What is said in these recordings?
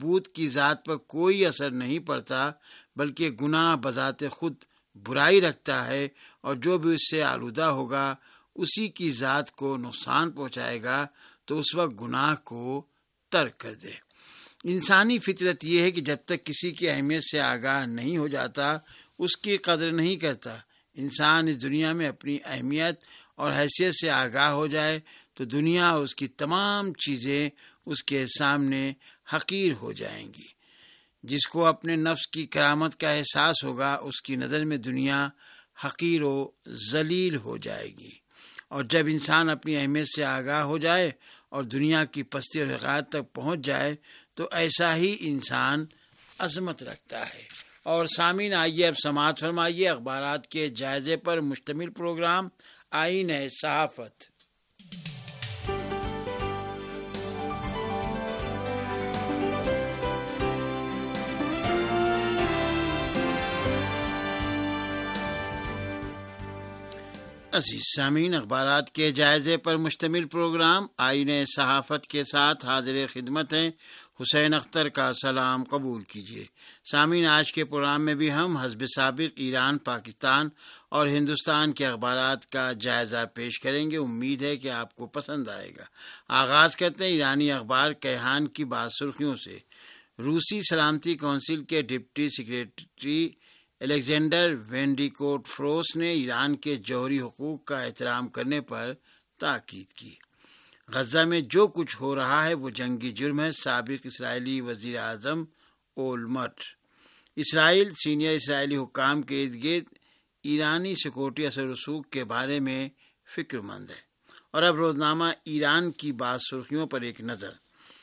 بت کی ذات پر کوئی اثر نہیں پڑتا، بلکہ گناہ بذات خود برائی رکھتا ہے، اور جو بھی اس سے آلودہ ہوگا اسی کی ذات کو نقصان پہنچائے گا، تو اس وقت گناہ کو ترک کر دے۔ انسانی فطرت یہ ہے کہ جب تک کسی کی اہمیت سے آگاہ نہیں ہو جاتا اس کی قدر نہیں کرتا۔ انسان اس دنیا میں اپنی اہمیت اور حیثیت سے آگاہ ہو جائے تو دنیا اور اس کی تمام چیزیں اس کے سامنے حقیر ہو جائیں گی۔ جس کو اپنے نفس کی کرامت کا احساس ہوگا اس کی نظر میں دنیا حقیر و ذلیل ہو جائے گی۔ اور جب انسان اپنی اہمیت سے آگاہ ہو جائے اور دنیا کی پستی اور حقارت تک پہنچ جائے تو ایسا ہی انسان عظمت رکھتا ہے۔ اور سامعین، آئیے اب سماعت فرمائیے اخبارات کے جائزے پر مشتمل پروگرام آئین صحافت۔ عزیز سامعین، اخبارات کے جائزے پر مشتمل پروگرام آئین صحافت کے ساتھ حاضر خدمت ہیں۔ حسین اختر کا سلام قبول کیجیے۔ سامعین، آج کے پروگرام میں بھی ہم حسب سابق ایران، پاکستان اور ہندوستان کے اخبارات کا جائزہ پیش کریں گے۔ امید ہے کہ آپ کو پسند آئے گا۔ آغاز کرتے ہیں ایرانی اخبار کیہان کی بعض سرخیوں سے۔ روسی سلامتی کونسل کے ڈپٹی سیکریٹری الیگزینڈر وینڈیکوٹ فروس نے ایران کے جوہری حقوق کا احترام کرنے پر تاکید کی۔ غزہ میں جو کچھ ہو رہا ہے وہ جنگی جرم ہے۔ سابق اسرائیلی وزیر اعظم اولمرٹ۔ اسرائیل سینئر اسرائیلی حکام کے ارد گرد ایرانی سیکورٹی اثر و رسوخ کے بارے میں فکر مند ہے۔ اور اب روزنامہ ایران کی بعض سرخیوں پر ایک نظر۔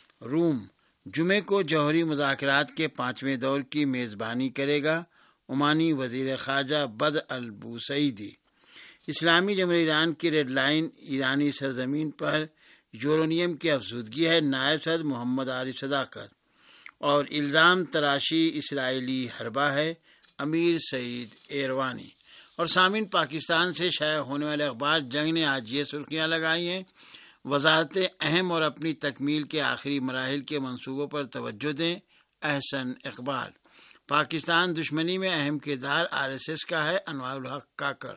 روم جمعے کو جوہری مذاکرات کے 5ویں دور کی میزبانی کرے گا۔ عمانی وزیر خارجہ بدر البوسعیدی۔ اسلامی جمہوریہ ایران کی ریڈ لائن ایرانی سرزمین پر یورینیم کی افزودگی ہے۔ نائب صدر محمد عارف صداقت۔ اور الزام تراشی اسرائیلی حربہ ہے، امیر سعید ایروانی۔ اور سامعین، پاکستان سے شائع ہونے والے اخبار جنگ نے آج یہ سرخیاں لگائی ہیں۔ وزارتیں اہم اور اپنی تکمیل کے آخری مراحل کے منصوبوں پر توجہ دیں۔ احسن اقبال۔ پاکستان دشمنی میں اہم کردار RSS کا ہے، Anwar ul-Haq Kakar.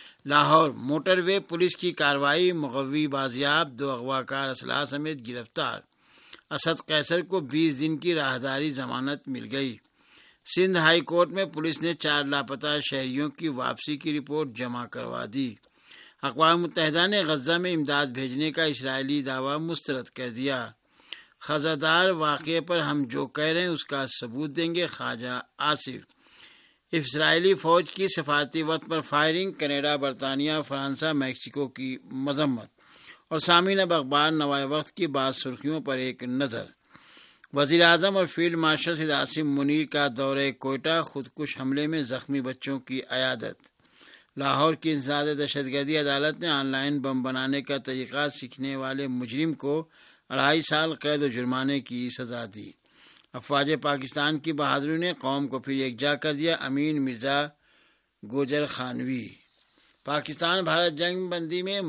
Lahore motorway police کی کارروائی، مغوی بازیاب، 2 اغواکار اسلحہ سمیت گرفتار۔ اسد قیصر کو 20 دن کی راہداری ضمانت مل گئی۔ سندھ ہائی کورٹ میں پولیس نے 4 لاپتہ شہریوں کی واپسی کی رپورٹ جمع کروا دی۔ اقوام متحدہ نے غزہ میں امداد بھیجنے کا اسرائیلی دعویٰ مسترد کر دیا۔ خزادار واقعے پر ہم جو کہہ رہے ہیں اس کا ثبوت دیں گے، خواجہ آصف۔ اسرائیلی فوج کی سفارتی وقت پر فائرنگ، کینیڈا، برطانیہ، فرانس، میکسیکو کی مذمت۔ اور سامعین، اب اخبار نوائے وقت کی بعض سرخیوں پر ایک نظر۔ وزیر اعظم اور فیلڈ مارشل سید عاصم منیر کا دورہ کوئٹہ، خودکش حملے میں زخمی بچوں کی عیادت۔ لاہور کی انسداد دہشت گردی عدالت نے آن لائن بم بنانے کا طریقہ سیکھنے والے مجرم کو 2.5 سال قید و جرمانے کی سزا دی۔ افواج پاکستان کی بہادری نے قوم کو پھر یکجا کر دیا، امین مرزا گوجر خانوی۔ پاکستان بھارت جنگ بندی میں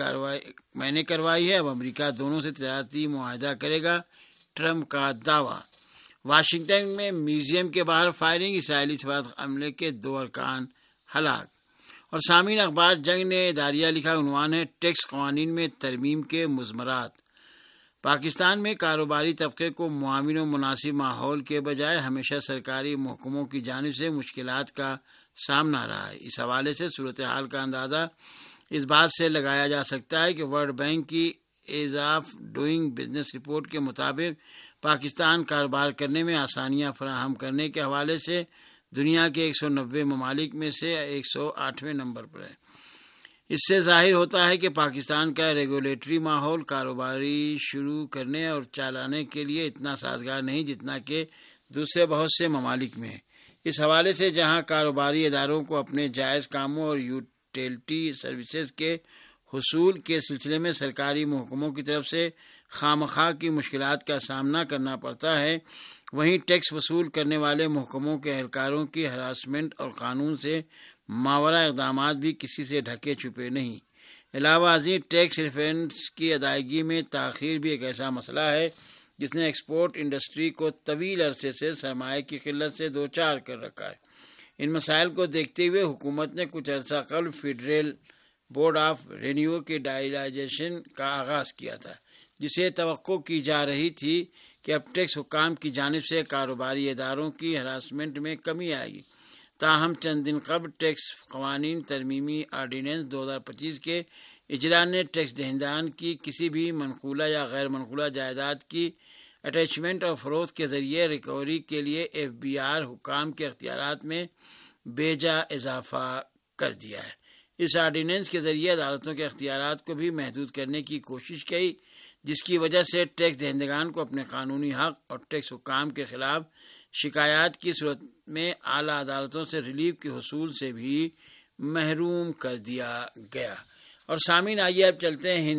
میں نے کروائی ہے، اب امریکہ دونوں سے تجارتی معاہدہ کرے گا، ٹرمپ کا دعویٰ۔ واشنگٹن میں میوزیم کے باہر فائرنگ، اسرائیلی سفارت عملے کے 2 ارکان ہلاک۔ اور سامعین، اخبار جنگ نے اداریہ لکھا، عنوان ہے ٹیکس قوانین میں ترمیم کے مضمرات۔ پاکستان میں کاروباری طبقے کو معاون و مناسب ماحول کے بجائے ہمیشہ سرکاری محکموں کی جانب سے مشکلات کا سامنا رہا ہے۔ اس حوالے سے صورتحال کا اندازہ اس بات سے لگایا جا سکتا ہے کہ ورلڈ بینک کی ease of doing business report کے مطابق پاکستان کاروبار کرنے میں آسانیاں فراہم کرنے کے حوالے سے دنیا کے 190 ممالک میں سے 108ویں نمبر پر ہے۔ اس سے ظاہر ہوتا ہے کہ پاکستان کا ریگولیٹری ماحول کاروباری شروع کرنے اور چلانے کے لیے اتنا سازگار نہیں جتنا کہ دوسرے بہت سے ممالک میں ہے۔ اس حوالے سے جہاں کاروباری اداروں کو اپنے جائز کاموں اور یوٹیلٹی سروسز کے حصول کے سلسلے میں سرکاری محکموں کی طرف سے خامخواہ کی مشکلات کا سامنا کرنا پڑتا ہے، وہیں ٹیکس وصول کرنے والے محکموں کے اہلکاروں کی ہراسمنٹ اور قانون سے ماورا اقدامات بھی کسی سے ڈھکے چھپے نہیں۔ علاوہ ازیں ٹیکس ریفنڈز کی ادائیگی میں تاخیر بھی ایک ایسا مسئلہ ہے جس نے ایکسپورٹ انڈسٹری کو طویل عرصے سے سرمایہ کی قلت سے دوچار کر رکھا ہے۔ ان مسائل کو دیکھتے ہوئے حکومت نے کچھ عرصہ قبل فیڈرل بورڈ آف ریونیو کے ڈائلیجیشن کا آغاز کیا تھا، جسے توقع کی جا رہی تھی کہ اب ٹیکس حکام کی جانب سے کاروباری اداروں کی ہراسمنٹ میں کمی آئے گی۔ تاہم چند دن قبل ٹیکس قوانین ترمیمی آرڈیننس 2025 کے اجرا نے ٹیکس دہندگان کی کسی بھی منقولہ یا غیر منقولہ جائیداد کی اٹیچمنٹ اور فروخت کے ذریعے ریکوری کے لیے FBR حکام کے اختیارات میں بیجا اضافہ کر دیا ہے۔ اس آرڈیننس کے ذریعے عدالتوں کے اختیارات کو بھی محدود کرنے کی کوشش کی، جس کی وجہ سے ٹیکس دہندگان کو اپنے قانونی حق اور ٹیکس حکام کے خلاف شکایات کی صورت میں اعلیٰ عدالتوں سے ریلیف کے حصول سے بھی محروم کر دیا گیا۔ اور سامعین، آئیے اب چلتے ہیں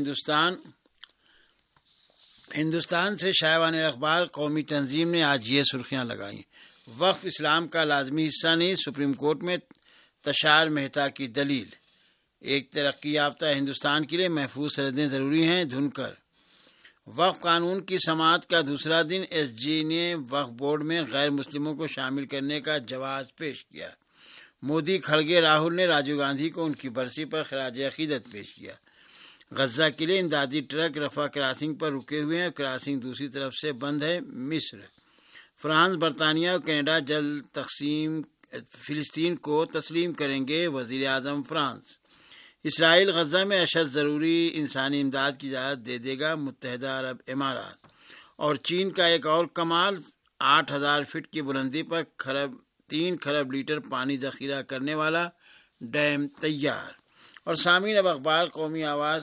ہندوستان سے شائع ہونے اخبار۔ قومی تنظیم نے آج یہ سرخیاں لگائیں: وقف اسلام کا لازمی حصہ نہیں، سپریم کورٹ میں تشار مہتا کی دلیل۔ ایک ترقی یافتہ ہندوستان کے لیے محفوظ سرحدیں ضروری ہیں، دھنکر۔ وقف قانون کی سماعت کا دوسرا دن SG نے وقف بورڈ میں غیر مسلموں کو شامل کرنے کا جواز پیش کیا۔ مودی، کھڑگے، راہل نے راجیو گاندھی کو ان کی برسی پر خراج عقیدت پیش کیا۔ غزہ کے لیے امدادی ٹرک رفح کراسنگ پر رکے ہوئے ہیں، کراسنگ دوسری طرف سے بند ہے۔ مصر، فرانس، برطانیہ اور کینیڈا جلد فلسطین کو تسلیم کریں گے، وزیر اعظم فرانس۔ اسرائیل غزہ میں اشد ضروری انسانی امداد کی اجازت دے دے گا، متحدہ عرب امارات۔ اور چین کا ایک اور کمال، 8,000 فٹ کی بلندی پر 3 کھرب لیٹر پانی ذخیرہ کرنے والا ڈیم تیار۔ اور سامعین، اب اخبار قومی آواز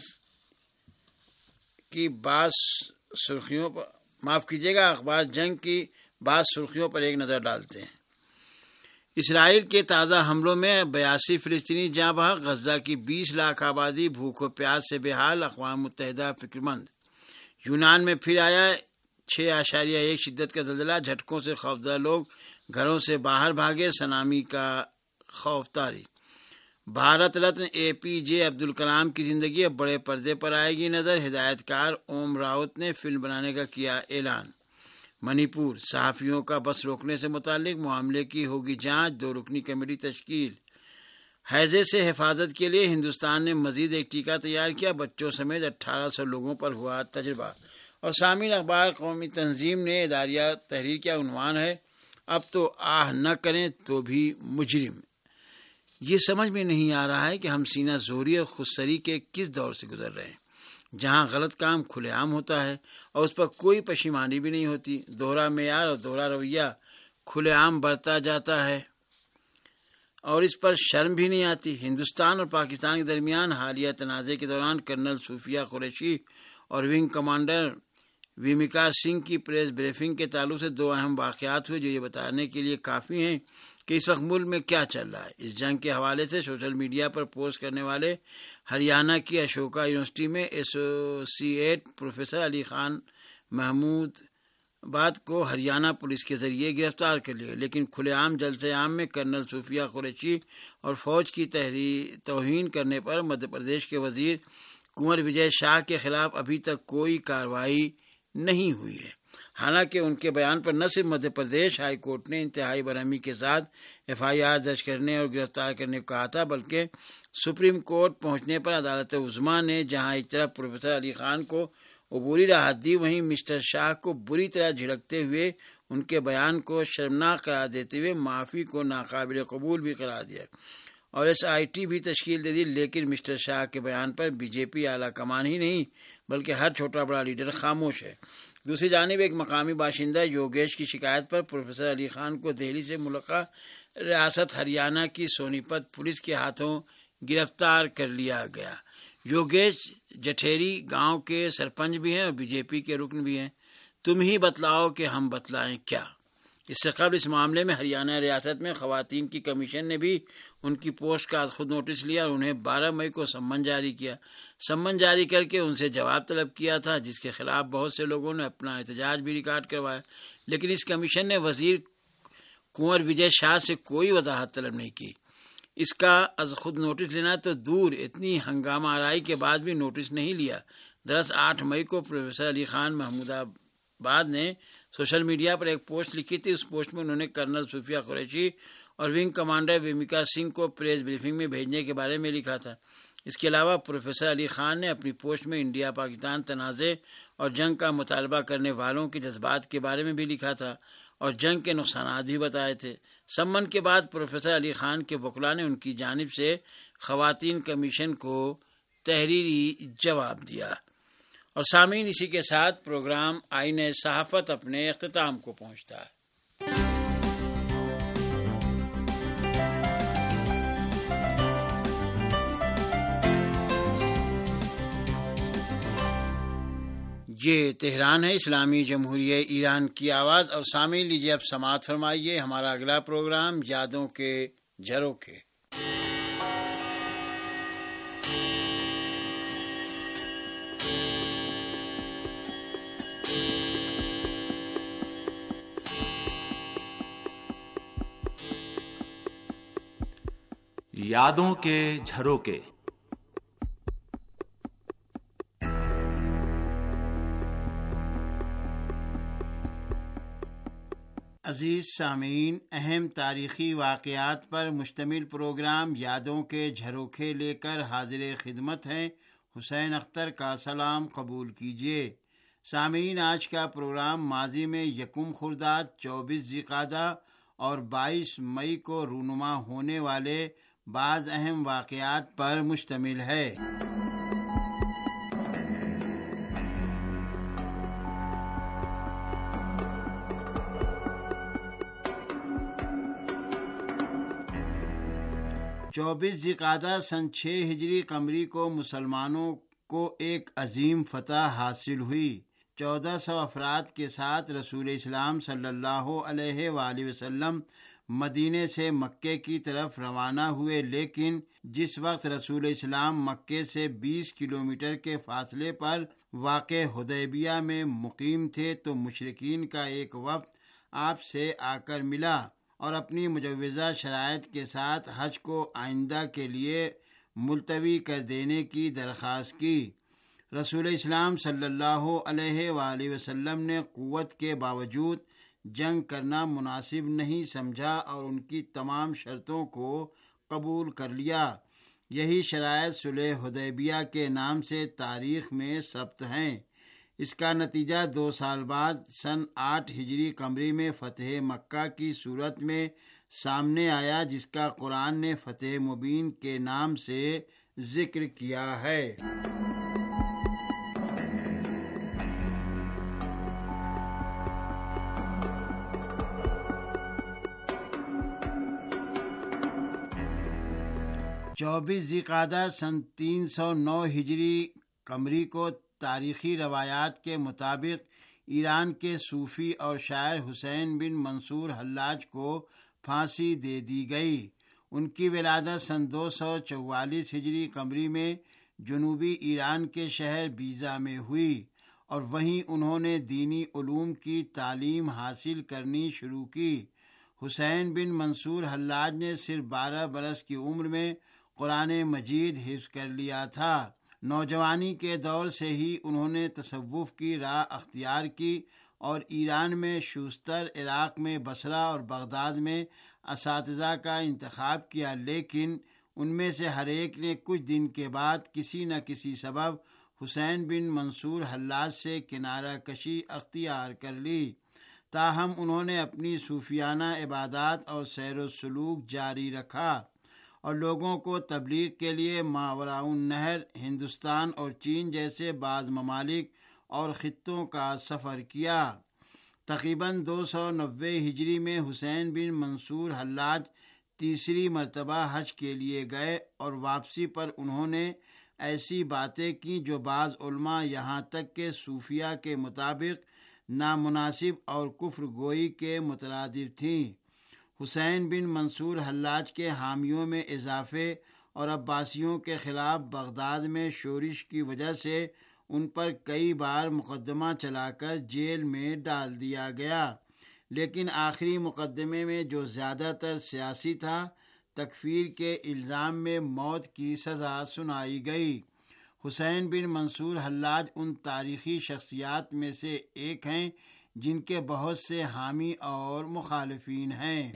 کی بعض سرخیوں پر اخبار جنگ کی بعض سرخیوں پر ایک نظر ڈالتے ہیں۔ اسرائیل کے تازہ حملوں میں 82 فلسطینی جاں بحق، غزہ کی 20 لاکھ آبادی بھوک و پیاس سے بے حال، اقوام متحدہ فکر مند۔ یونان میں پھر آیا 6.1 شدت کا زلزلہ، جھٹکوں سے خوفزدہ لوگ گھروں سے باہر بھاگے، سونامی کا خوف طاری۔ بھارت رتن APJ عبد الکلام کی زندگی اب بڑے پردے پر آئے گی نظر، ہدایت کار اوم راوت نے فلم بنانے کا کیا اعلان۔ منی پور، صحافیوں کا بس روکنے سے متعلق معاملے کی ہوگی جانچ، 2 رکنی کمیٹی تشکیل۔ ہیضے سے حفاظت کے لیے ہندوستان نے مزید ایک ٹیکہ تیار کیا، بچوں سمیت 1800 لوگوں پر ہوا تجربہ۔ اور سامعین، اخبار قومی تنظیم نے اداریہ تحریر کا عنوان ہے: اب تو آہ نہ کریں تو بھی مجرم۔ یہ سمجھ میں نہیں آ رہا ہے کہ ہم سینہ زوری اور خودسری کے کس دور سے گزر رہے ہیں، جہاں غلط کام کھلے عام ہوتا ہے اور اس پر کوئی پشیمانی بھی نہیں ہوتی، دوہرا معیار اور دوہرا رویہ کھلے عام برتا جاتا ہے اور اس پر شرم بھی نہیں آتی۔ ہندوستان اور پاکستان کے درمیان حالیہ تنازع کے دوران کرنل صوفیہ قریشی اور ونگ کمانڈر ویمکا سنگھ کی پریس بریفنگ کے تعلق سے 2 اہم واقعات ہوئے جو یہ بتانے کے لیے کافی ہیں کہ اس وقت ملک میں کیا چل رہا ہے۔ اس جنگ کے حوالے سے سوشل میڈیا پر پوسٹ کرنے والے ہریانہ کی اشوکا یونیورسٹی میں associate professor Ali Khan Mahmood بات کو ہریانہ پولیس کے ذریعے گرفتار کر لیا، لیکن کھلے عام جلسے عام میں کرنل صوفیہ قریشی اور فوج کی توہین کرنے پر مدھیہ پردیش کے وزیر کنور وجے شاہ کے خلاف ابھی تک کوئی کارروائی نہیں ہوئی ہے۔ حالانکہ ان کے بیان پر نہ صرف مدھیہ پردیش ہائی کورٹ نے انتہائی برہمی کے ساتھ FIR درج کرنے اور گرفتار کرنے کو کہا تھا، بلکہ سپریم کورٹ پہنچنے پر عدالت عظمیٰ نے جہاں ایک طرف پروفیسر علی خان کو عبوری راحت دی، وہیں مسٹر شاہ کو بری طرح جھڑکتے ہوئے ان کے بیان کو شرمناک قرار دیتے ہوئے معافی کو ناقابل قبول بھی قرار دیا اور SIT بھی تشکیل دے دی۔ لیکن مسٹر شاہ کے بیان پر BJP اعلیٰ کمان ہی نہیں بلکہ ہر چھوٹا بڑا لیڈر خاموش ہے۔ دوسری جانب ایک مقامی باشندہ یوگیش کی شکایت پر پروفیسر علی خان کو دہلی سے ملحقہ ریاست ہریانہ کی سونی پت پولیس کے ہاتھوں گرفتار کر لیا گیا۔ یوگیش جٹھیری گاؤں کے سرپنچ بھی ہیں اور BJP کے رکن بھی ہیں۔ تم ہی بتلاؤ کہ ہم بتلائیں کیا؟ اس سے قبل اس معاملے میں ہریانہ ریاست میں خواتین کی کمیشن نے بھی ان کی پوسٹ کا خود نوٹس لیا اور انہیں 12 مئی کو سمن جاری کیا۔ سمن جاری کر کے ان سے جواب طلب کیا تھا، جس کے خلاف بہت سے لوگوں نے اپنا احتجاج بھی ریکارڈ کروایا، لیکن اس کمیشن نے وزیر کنور وجے شاہ سے کوئی وضاحت طلب نہیں کی۔ اس کا از خود نوٹس لینا تو دور، اتنی ہنگامہ آرائی کے بعد بھی نوٹس نہیں لیا۔ دراصل 8 مئی کو پروفیسر علی خان بعد نے سوشل میڈیا پر ایک پوسٹ لکھی تھی. اس پوسٹ میں انہوں نے کرنل صوفیہ قریشی اور ونگ کمانڈر ویمکا سنگھ کو پریس بریفنگ میں بھیجنے کے بارے میں لکھا تھا. اس کے علاوہ پروفیسر علی خان نے اپنی پوسٹ میں انڈیا پاکستان تنازع اور جنگ کا مطالبہ کرنے والوں کے جذبات کے بارے میں بھی لکھا تھا اور جنگ کے نقصانات بھی بتائے تھے. سمن کے بعد پروفیسر علی خان کے وکلاء نے ان کی جانب سے خواتین کمیشن کو تحریری جواب دیا. اور سامعین، اسی کے ساتھ پروگرام آئین صحافت اپنے اختتام کو پہنچتا ہے. یہ تہران ہے، اسلامی جمہوریہ ایران کی آواز. اور سامعین، لیجیے اب سماعت فرمائیے ہمارا اگلا پروگرام یادوں کے جھروکے. یادوں کے جھروکے. عزیز سامعین، اہم تاریخی واقعات پر مشتمل پروگرام یادوں کے جھروکے لے کر حاضر خدمت ہیں. حسین اختر کا سلام قبول کیجیے. سامعین، آج کا پروگرام ماضی میں 1 خرداد، 24 ذی-القعدہ اور 22 مئی کو رونما ہونے والے بعض اہم واقعات پر مشتمل ہے. چوبیس ذی-القعدہ سن 6 ہجری قمری کو مسلمانوں کو ایک عظیم فتح حاصل ہوئی. 1400 افراد کے ساتھ رسول اسلام صلی اللہ علیہ وآلہ وسلم مدینے سے مکے کی طرف روانہ ہوئے، لیکن جس وقت رسول اسلام مکے سے 20 کلومیٹر کے فاصلے پر واقع حدیبیہ میں مقیم تھے تو مشرکین کا ایک وفد آپ سے آ کر ملا اور اپنی مجوزہ شرائط کے ساتھ حج کو آئندہ کے لیے ملتوی کر دینے کی درخواست کی. رسول اسلام صلی اللہ علیہ وآلہ وسلم نے قوت کے باوجود جنگ کرنا مناسب نہیں سمجھا اور ان کی تمام شرطوں کو قبول کر لیا. یہی شرائط صلح حدیبیہ کے نام سے تاریخ میں ثبت ہیں. اس کا نتیجہ 2 سال بعد سن 8 ہجری قمری میں فتح مکہ کی صورت میں سامنے آیا، جس کا قرآن نے فتح مبین کے نام سے ذکر کیا ہے. چوبیس ذی-القعدہ سن 309 ہجری قمری کو تاریخی روایات کے مطابق ایران کے صوفی اور شاعر حسین بن منصور حلاج کو پھانسی دے دی گئی. ان کی ولادت سن 244 ہجری قمری میں جنوبی ایران کے شہر بیزا میں ہوئی اور وہیں انہوں نے دینی علوم کی تعلیم حاصل کرنی شروع کی. حسین بن منصور حلاج نے صرف 12 برس کی عمر میں قرآن مجید حفظ کر لیا تھا. نوجوانی کے دور سے ہی انہوں نے تصوف کی راہ اختیار کی اور ایران میں شوستر، عراق میں بصرہ اور بغداد میں اساتذہ کا انتخاب کیا، لیکن ان میں سے ہر ایک نے کچھ دن کے بعد کسی نہ کسی سبب حسین بن منصور حلاج سے کنارہ کشی اختیار کر لی. تاہم انہوں نے اپنی صوفیانہ عبادات اور سیر و سلوک جاری رکھا اور لوگوں کو تبلیغ کے لیے ماوراء النہر، ہندوستان اور چین جیسے بعض ممالک اور خطوں کا سفر کیا. تقریباً 290 ہجری میں حسین بن منصور حلاج تیسری مرتبہ حج کے لیے گئے اور واپسی پر انہوں نے ایسی باتیں کی جو بعض علماء یہاں تک کہ صوفیہ کے مطابق نامناسب اور کفر گوئی کے مترادف تھیں. حسین بن منصور حلاج کے حامیوں میں اضافے اور عباسیوں کے خلاف بغداد میں شورش کی وجہ سے ان پر کئی بار مقدمہ چلا کر جیل میں ڈال دیا گیا، لیکن آخری مقدمے میں جو زیادہ تر سیاسی تھا، تکفیر کے الزام میں موت کی سزا سنائی گئی. حسین بن منصور حلاج ان تاریخی شخصیات میں سے ایک ہیں جن کے بہت سے حامی اور مخالفین ہیں۔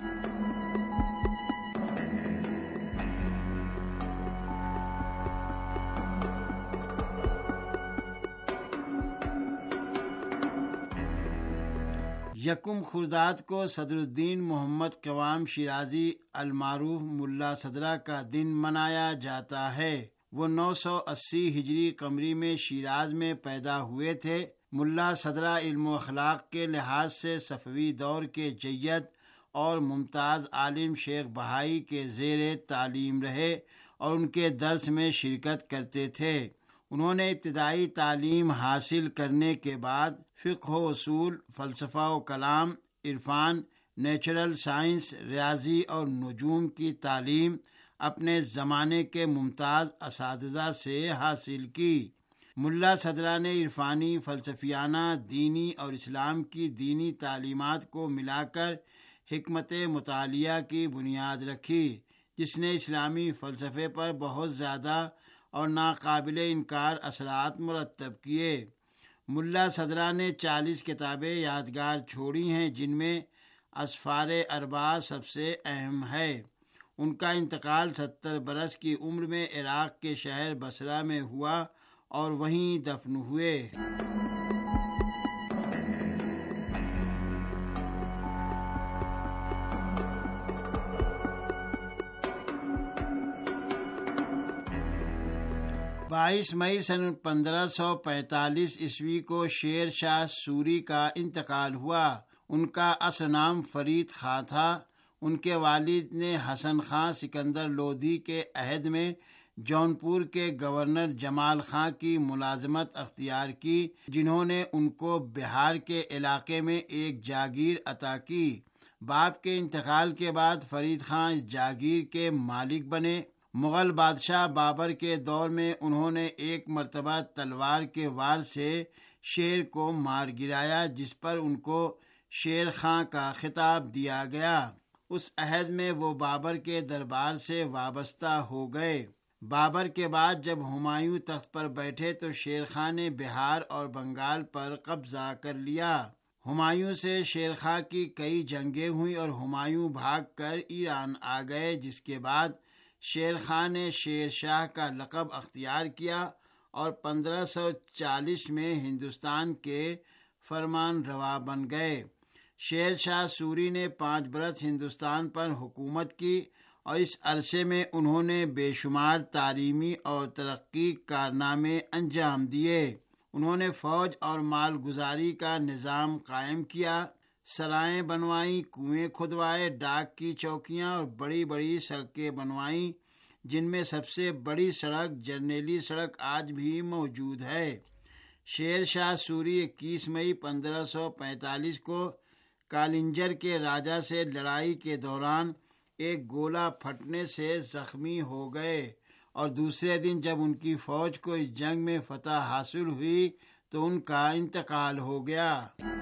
یکم خرداد کو صدر الدین محمد قوام شیرازی المعروف ملا صدرہ کا دن منایا جاتا ہے۔ وہ 980 ہجری قمری میں شیراز میں پیدا ہوئے تھے۔ ملا صدرہ علم و اخلاق کے لحاظ سے صفوی دور کے جید اور ممتاز عالم شیخ بہائی کے زیر تعلیم رہے اور ان کے درس میں شرکت کرتے تھے۔ انہوں نے ابتدائی تعلیم حاصل کرنے کے بعد فقہ و اصول، فلسفہ و کلام، عرفان، نیچرل سائنس، ریاضی اور نجوم کی تعلیم اپنے زمانے کے ممتاز اساتذہ سے حاصل کی۔ ملا صدرہ نے عرفانی، فلسفیانہ، دینی اور اسلام کی دینی تعلیمات کو ملا کر حکمت مطالعہ کی بنیاد رکھی، جس نے اسلامی فلسفے پر بہت زیادہ اور ناقابل انکار اثرات مرتب کیے۔ ملا صدرہ نے 40 کتابیں یادگار چھوڑی ہیں، جن میں اسفار اربعہ سب سے اہم ہے۔ ان کا انتقال 70 برس کی عمر میں عراق کے شہر بصرہ میں ہوا اور وہیں دفن ہوئے۔ بائیس مئی سن 1545 عیسوی کو شیر شاہ سوری کا انتقال ہوا۔ ان کا اصل نام فرید خاں تھا۔ ان کے والد نے حسن خاں سکندر لودھی کے عہد میں جونپور کے گورنر جمال خاں کی ملازمت اختیار کی، جنہوں نے ان کو بہار کے علاقے میں ایک جاگیر عطا کی۔ باپ کے انتقال کے بعد فرید خاں اس جاگیر کے مالک بنے۔ مغل بادشاہ بابر کے دور میں انہوں نے ایک مرتبہ تلوار کے وار سے شیر کو مار گرایا، جس پر ان کو شیر خاں کا خطاب دیا گیا۔ اس عہد میں وہ بابر کے دربار سے وابستہ ہو گئے۔ بابر کے بعد جب ہمایوں تخت پر بیٹھے تو شیر خاں نے بہار اور بنگال پر قبضہ کر لیا۔ ہمایوں سے شیر خاں کی کئی جنگیں ہوئیں اور ہمایوں بھاگ کر ایران آ گئے، جس کے بعد شیر خاں نے شیر شاہ کا لقب اختیار کیا اور 1540 میں ہندوستان کے فرمان روا بن گئے۔ شیر شاہ سوری نے 5 برس ہندوستان پر حکومت کی اور اس عرصے میں انہوں نے بے شمار تعلیمی اور ترقی کارنامے انجام دیے۔ انہوں نے فوج اور مال گزاری کا نظام قائم کیا، سرائیں بنوائیں، کنویں کھدوائے، ڈاک کی چوکیاں اور بڑی بڑی سڑکیں بنوائیں، جن میں سب سے بڑی سڑک جرنیلی سڑک آج بھی موجود ہے۔ شیر شاہ سوری 21 مئی 1545 کو کالنجر کے راجا سے لڑائی کے دوران ایک گولہ پھٹنے سے زخمی ہو گئے اور دوسرے دن جب ان کی فوج کو اس جنگ میں فتح حاصل ہوئی تو ان کا انتقال ہو گیا۔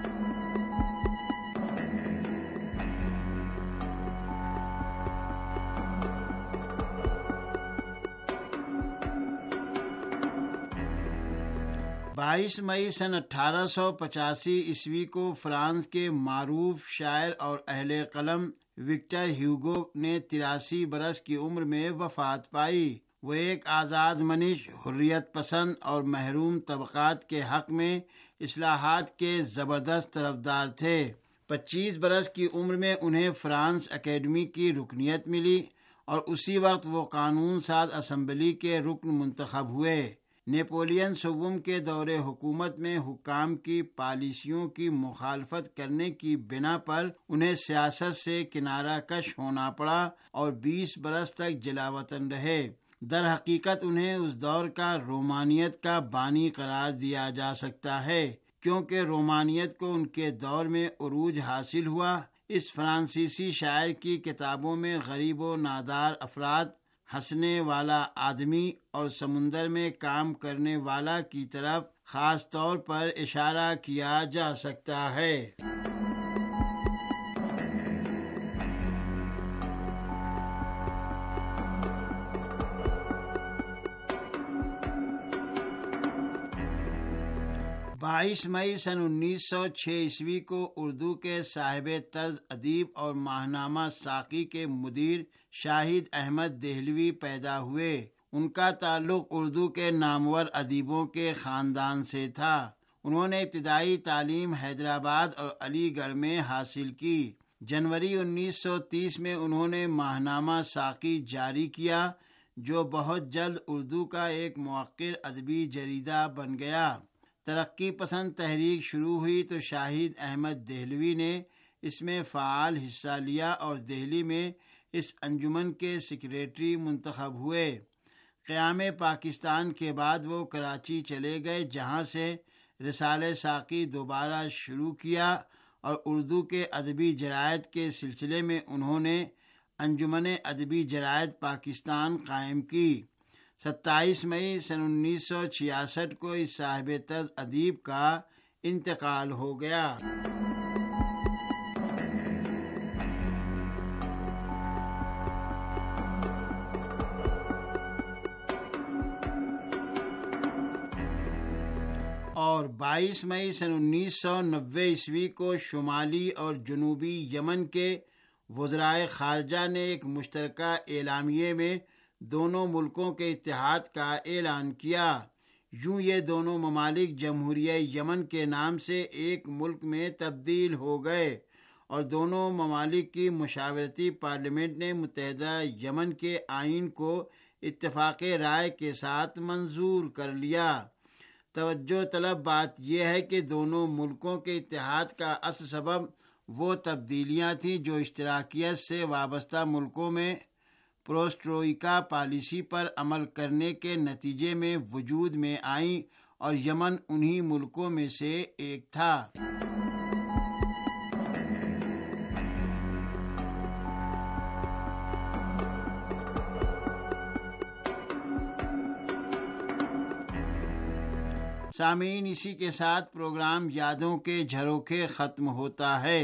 بائیس مئی سن 1885 عیسوی کو فرانس کے معروف شاعر اور اہل قلم وکٹر ہیوگو نے 83 برس کی عمر میں وفات پائی۔ وہ ایک آزاد منش، حریت پسند اور محروم طبقات کے حق میں اصلاحات کے زبردست طرفدار تھے۔ 25 برس کی عمر میں انہیں فرانس اکیڈمی کی رکنیت ملی اور اسی وقت وہ قانون ساز اسمبلی کے رکن منتخب ہوئے۔ نیپولین سوم کے دور حکومت میں حکام کی پالیسیوں کی مخالفت کرنے کی بنا پر انہیں سیاست سے کنارہ کش ہونا پڑا اور 20 برس تک جلا وطن رہے۔ در حقیقت انہیں اس دور کا رومانیت کا بانی قرار دیا جا سکتا ہے، کیونکہ رومانیت کو ان کے دور میں عروج حاصل ہوا۔ اس فرانسیسی شاعر کی کتابوں میں غریب و نادار افراد، ہنسنے والا آدمی اور سمندر میں کام کرنے والا کی طرف خاص طور پر اشارہ کیا جا سکتا ہے۔ 22 مئی سن 1906 کو اردو کے صاحب طرز ادیب اور ماہنامہ ساقی کے مدیر شاہد احمد دہلوی پیدا ہوئے۔ ان کا تعلق اردو کے نامور ادیبوں کے خاندان سے تھا۔ انہوں نے ابتدائی تعلیم حیدرآباد اور علی گڑھ میں حاصل کی۔ جنوری 1930 میں انہوں نے ماہنامہ ساقی جاری کیا، جو بہت جلد اردو کا ایک موقر ادبی جریدہ بن گیا۔ ترقی پسند تحریک شروع ہوئی تو شاہد احمد دہلوی نے اس میں فعال حصہ لیا اور دہلی میں اس انجمن کے سیکریٹری منتخب ہوئے۔ قیام پاکستان کے بعد وہ کراچی چلے گئے، جہاں سے رسالہ ساقی دوبارہ شروع کیا اور اردو کے ادبی جرائد کے سلسلے میں انہوں نے انجمن ادبی جرائد پاکستان قائم کی۔ 27 مئی سن 1966 کو اس صاحب طرز ادیب کا انتقال ہو گیا۔ اور 22 مئی سن 1990 کو شمالی اور جنوبی یمن کے وزرائے خارجہ نے ایک مشترکہ اعلامیے میں دونوں ملکوں کے اتحاد کا اعلان کیا۔ یوں یہ دونوں ممالک جمہوریہ یمن کے نام سے ایک ملک میں تبدیل ہو گئے اور دونوں ممالک کی مشاورتی پارلیمنٹ نے متحدہ یمن کے آئین کو اتفاق رائے کے ساتھ منظور کر لیا۔ توجہ طلب بات یہ ہے کہ دونوں ملکوں کے اتحاد کا اصل سبب وہ تبدیلیاں تھیں جو اشتراکیت سے وابستہ ملکوں میں پروسٹروئکا پالیسی پر عمل کرنے کے نتیجے میں وجود میں آئیں اور یمن انہی ملکوں میں سے ایک تھا۔ سامعین، اسی کے ساتھ پروگرام یادوں کے جھروکے ختم ہوتا ہے۔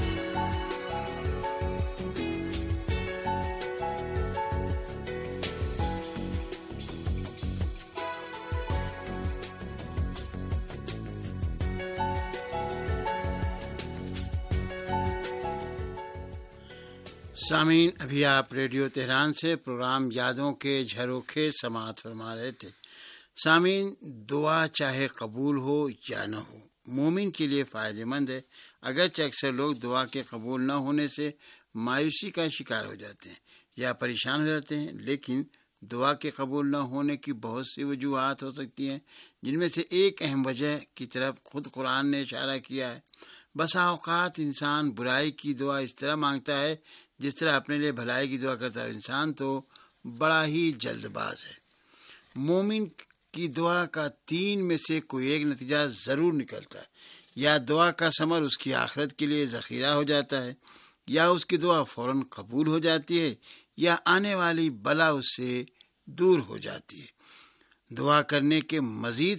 سامعین، ابھی آپ ریڈیو تہران سے پروگرام یادوں کے جھروکے سماعت فرما رہے تھے۔ سامعین، دعا چاہے قبول ہو یا نہ ہو مومن کے لیے فائدہ مند ہے، اگرچہ اکثر لوگ دعا کے قبول نہ ہونے سے مایوسی کا شکار ہو جاتے ہیں یا پریشان ہو جاتے ہیں، لیکن دعا کے قبول نہ ہونے کی بہت سی وجوہات ہو سکتی ہیں، جن میں سے ایک اہم وجہ کی طرف خود قرآن نے اشارہ کیا ہے۔ بسا اوقات انسان برائی کی دعا اس طرح مانگتا ہے جس طرح اپنے لیے بھلائی کی دعا کرتا ہے۔ انسان تو بڑا ہی جلد باز ہے۔ مومن کی دعا کا 3 میں سے کوئی ایک نتیجہ ضرور نکلتا ہے، یا دعا کا ثمر اس کی آخرت کے لیے ذخیرہ ہو جاتا ہے، یا اس کی دعا فوراً قبول ہو جاتی ہے، یا آنے والی بلا اس سے دور ہو جاتی ہے۔ دعا کرنے کے مزید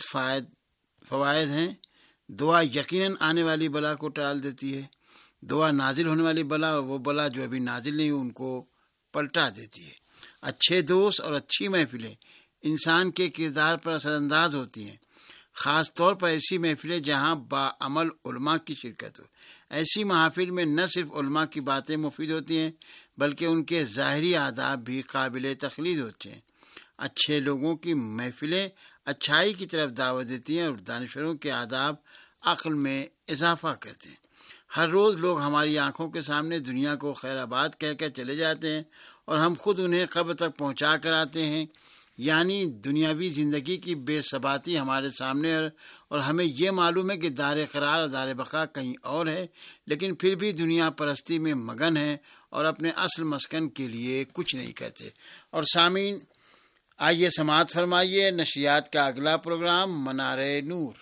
فوائد ہیں۔ دعا یقیناً آنے والی بلا کو ٹال دیتی ہے۔ دعا نازل ہونے والی بلا اور وہ بلا جو ابھی نازل نہیں ان کو پلٹا دیتی ہے۔ اچھے دوست اور اچھی محفلیں انسان کے کردار پر اثر انداز ہوتی ہیں، خاص طور پر ایسی محفلیں جہاں باعمل علماء کی شرکت ہو۔ ایسی محافل میں نہ صرف علماء کی باتیں مفید ہوتی ہیں بلکہ ان کے ظاہری آداب بھی قابل تقلید ہوتے ہیں۔ اچھے لوگوں کی محفلیں اچھائی کی طرف دعوت دیتی ہیں اور دانشوروں کے آداب عقل میں اضافہ کرتے ہیں۔ ہر روز لوگ ہماری آنکھوں کے سامنے دنیا کو خیر آباد کہہ کر چلے جاتے ہیں اور ہم خود انہیں قبر تک پہنچا کر آتے ہیں، یعنی دنیاوی زندگی کی بے ثباتی ہمارے سامنے ہے اور ہمیں یہ معلوم ہے کہ دار قرار اور دار بقا کہیں اور ہے، لیکن پھر بھی دنیا پرستی میں مگن ہے اور اپنے اصل مسکن کے لیے کچھ نہیں کرتے۔ اور سامعین، آئیے سماعت فرمائیے نشریات کا اگلا پروگرام منارہ نور۔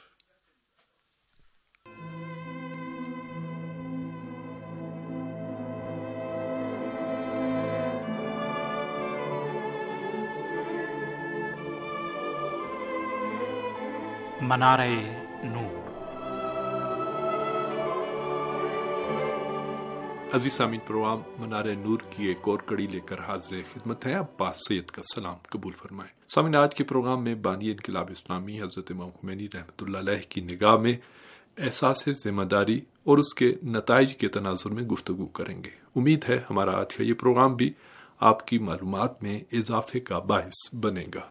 منارہ نور۔ عزیز سامعین، پروگرام منار نور کی ایک اور کڑی لے کر حاضر خدمت ہے۔ عباس سید کا سلام قبول فرمائیں۔ سامعین، آج کے پروگرام میں بانی انقلاب اسلامی حضرت امام خمینی رحمۃ اللہ علیہ کی نگاہ میں احساس ذمہ داری اور اس کے نتائج کے تناظر میں گفتگو کریں گے۔ امید ہے ہمارا آج کا یہ پروگرام بھی آپ کی معلومات میں اضافے کا باعث بنے گا۔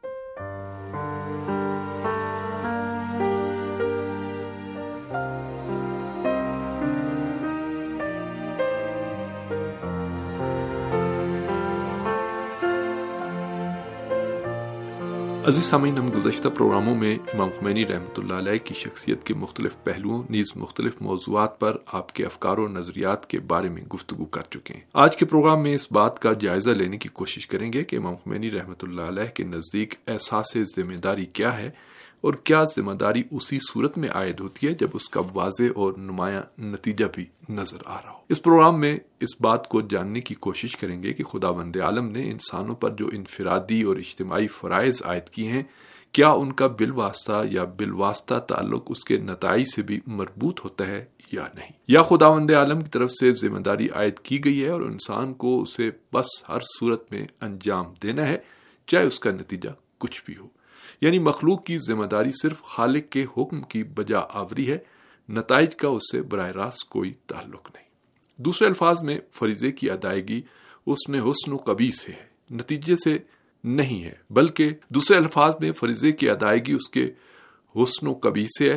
عزیز سامعین، ہم گزشتہ پروگراموں میں امام خمینی رحمۃ اللہ علیہ کی شخصیت کے مختلف پہلوؤں نیز مختلف موضوعات پر آپ کے افکار و نظریات کے بارے میں گفتگو کر چکے ہیں۔ آج کے پروگرام میں اس بات کا جائزہ لینے کی کوشش کریں گے کہ امام خمینی رحمۃ اللہ علیہ کے نزدیک احساس ذمہ داری کیا ہے اور کیا ذمہ داری اسی صورت میں عائد ہوتی ہے جب اس کا واضح اور نمایاں نتیجہ بھی نظر آ رہا ہو۔ اس پروگرام میں اس بات کو جاننے کی کوشش کریں گے کہ خداوند عالم نے انسانوں پر جو انفرادی اور اجتماعی فرائض عائد کیے ہیں، کیا ان کا بالواسطہ یا بالواسطہ تعلق اس کے نتائج سے بھی مربوط ہوتا ہے یا نہیں، یا خداوند عالم کی طرف سے ذمہ داری عائد کی گئی ہے اور انسان کو اسے بس ہر صورت میں انجام دینا ہے، چاہے اس کا نتیجہ کچھ بھی ہو۔ یعنی مخلوق کی ذمہ داری صرف خالق کے حکم کی بجا آوری ہے، نتائج کا اس سے براہ راست کوئی تعلق نہیں۔ دوسرے الفاظ میں فریضے کی ادائیگی اس نے حسن و قبیح سے ہے، نتیجے سے نہیں ہے، بلکہ دوسرے الفاظ میں فریضے کی ادائیگی اس کے حسن و قبیح سے ہے،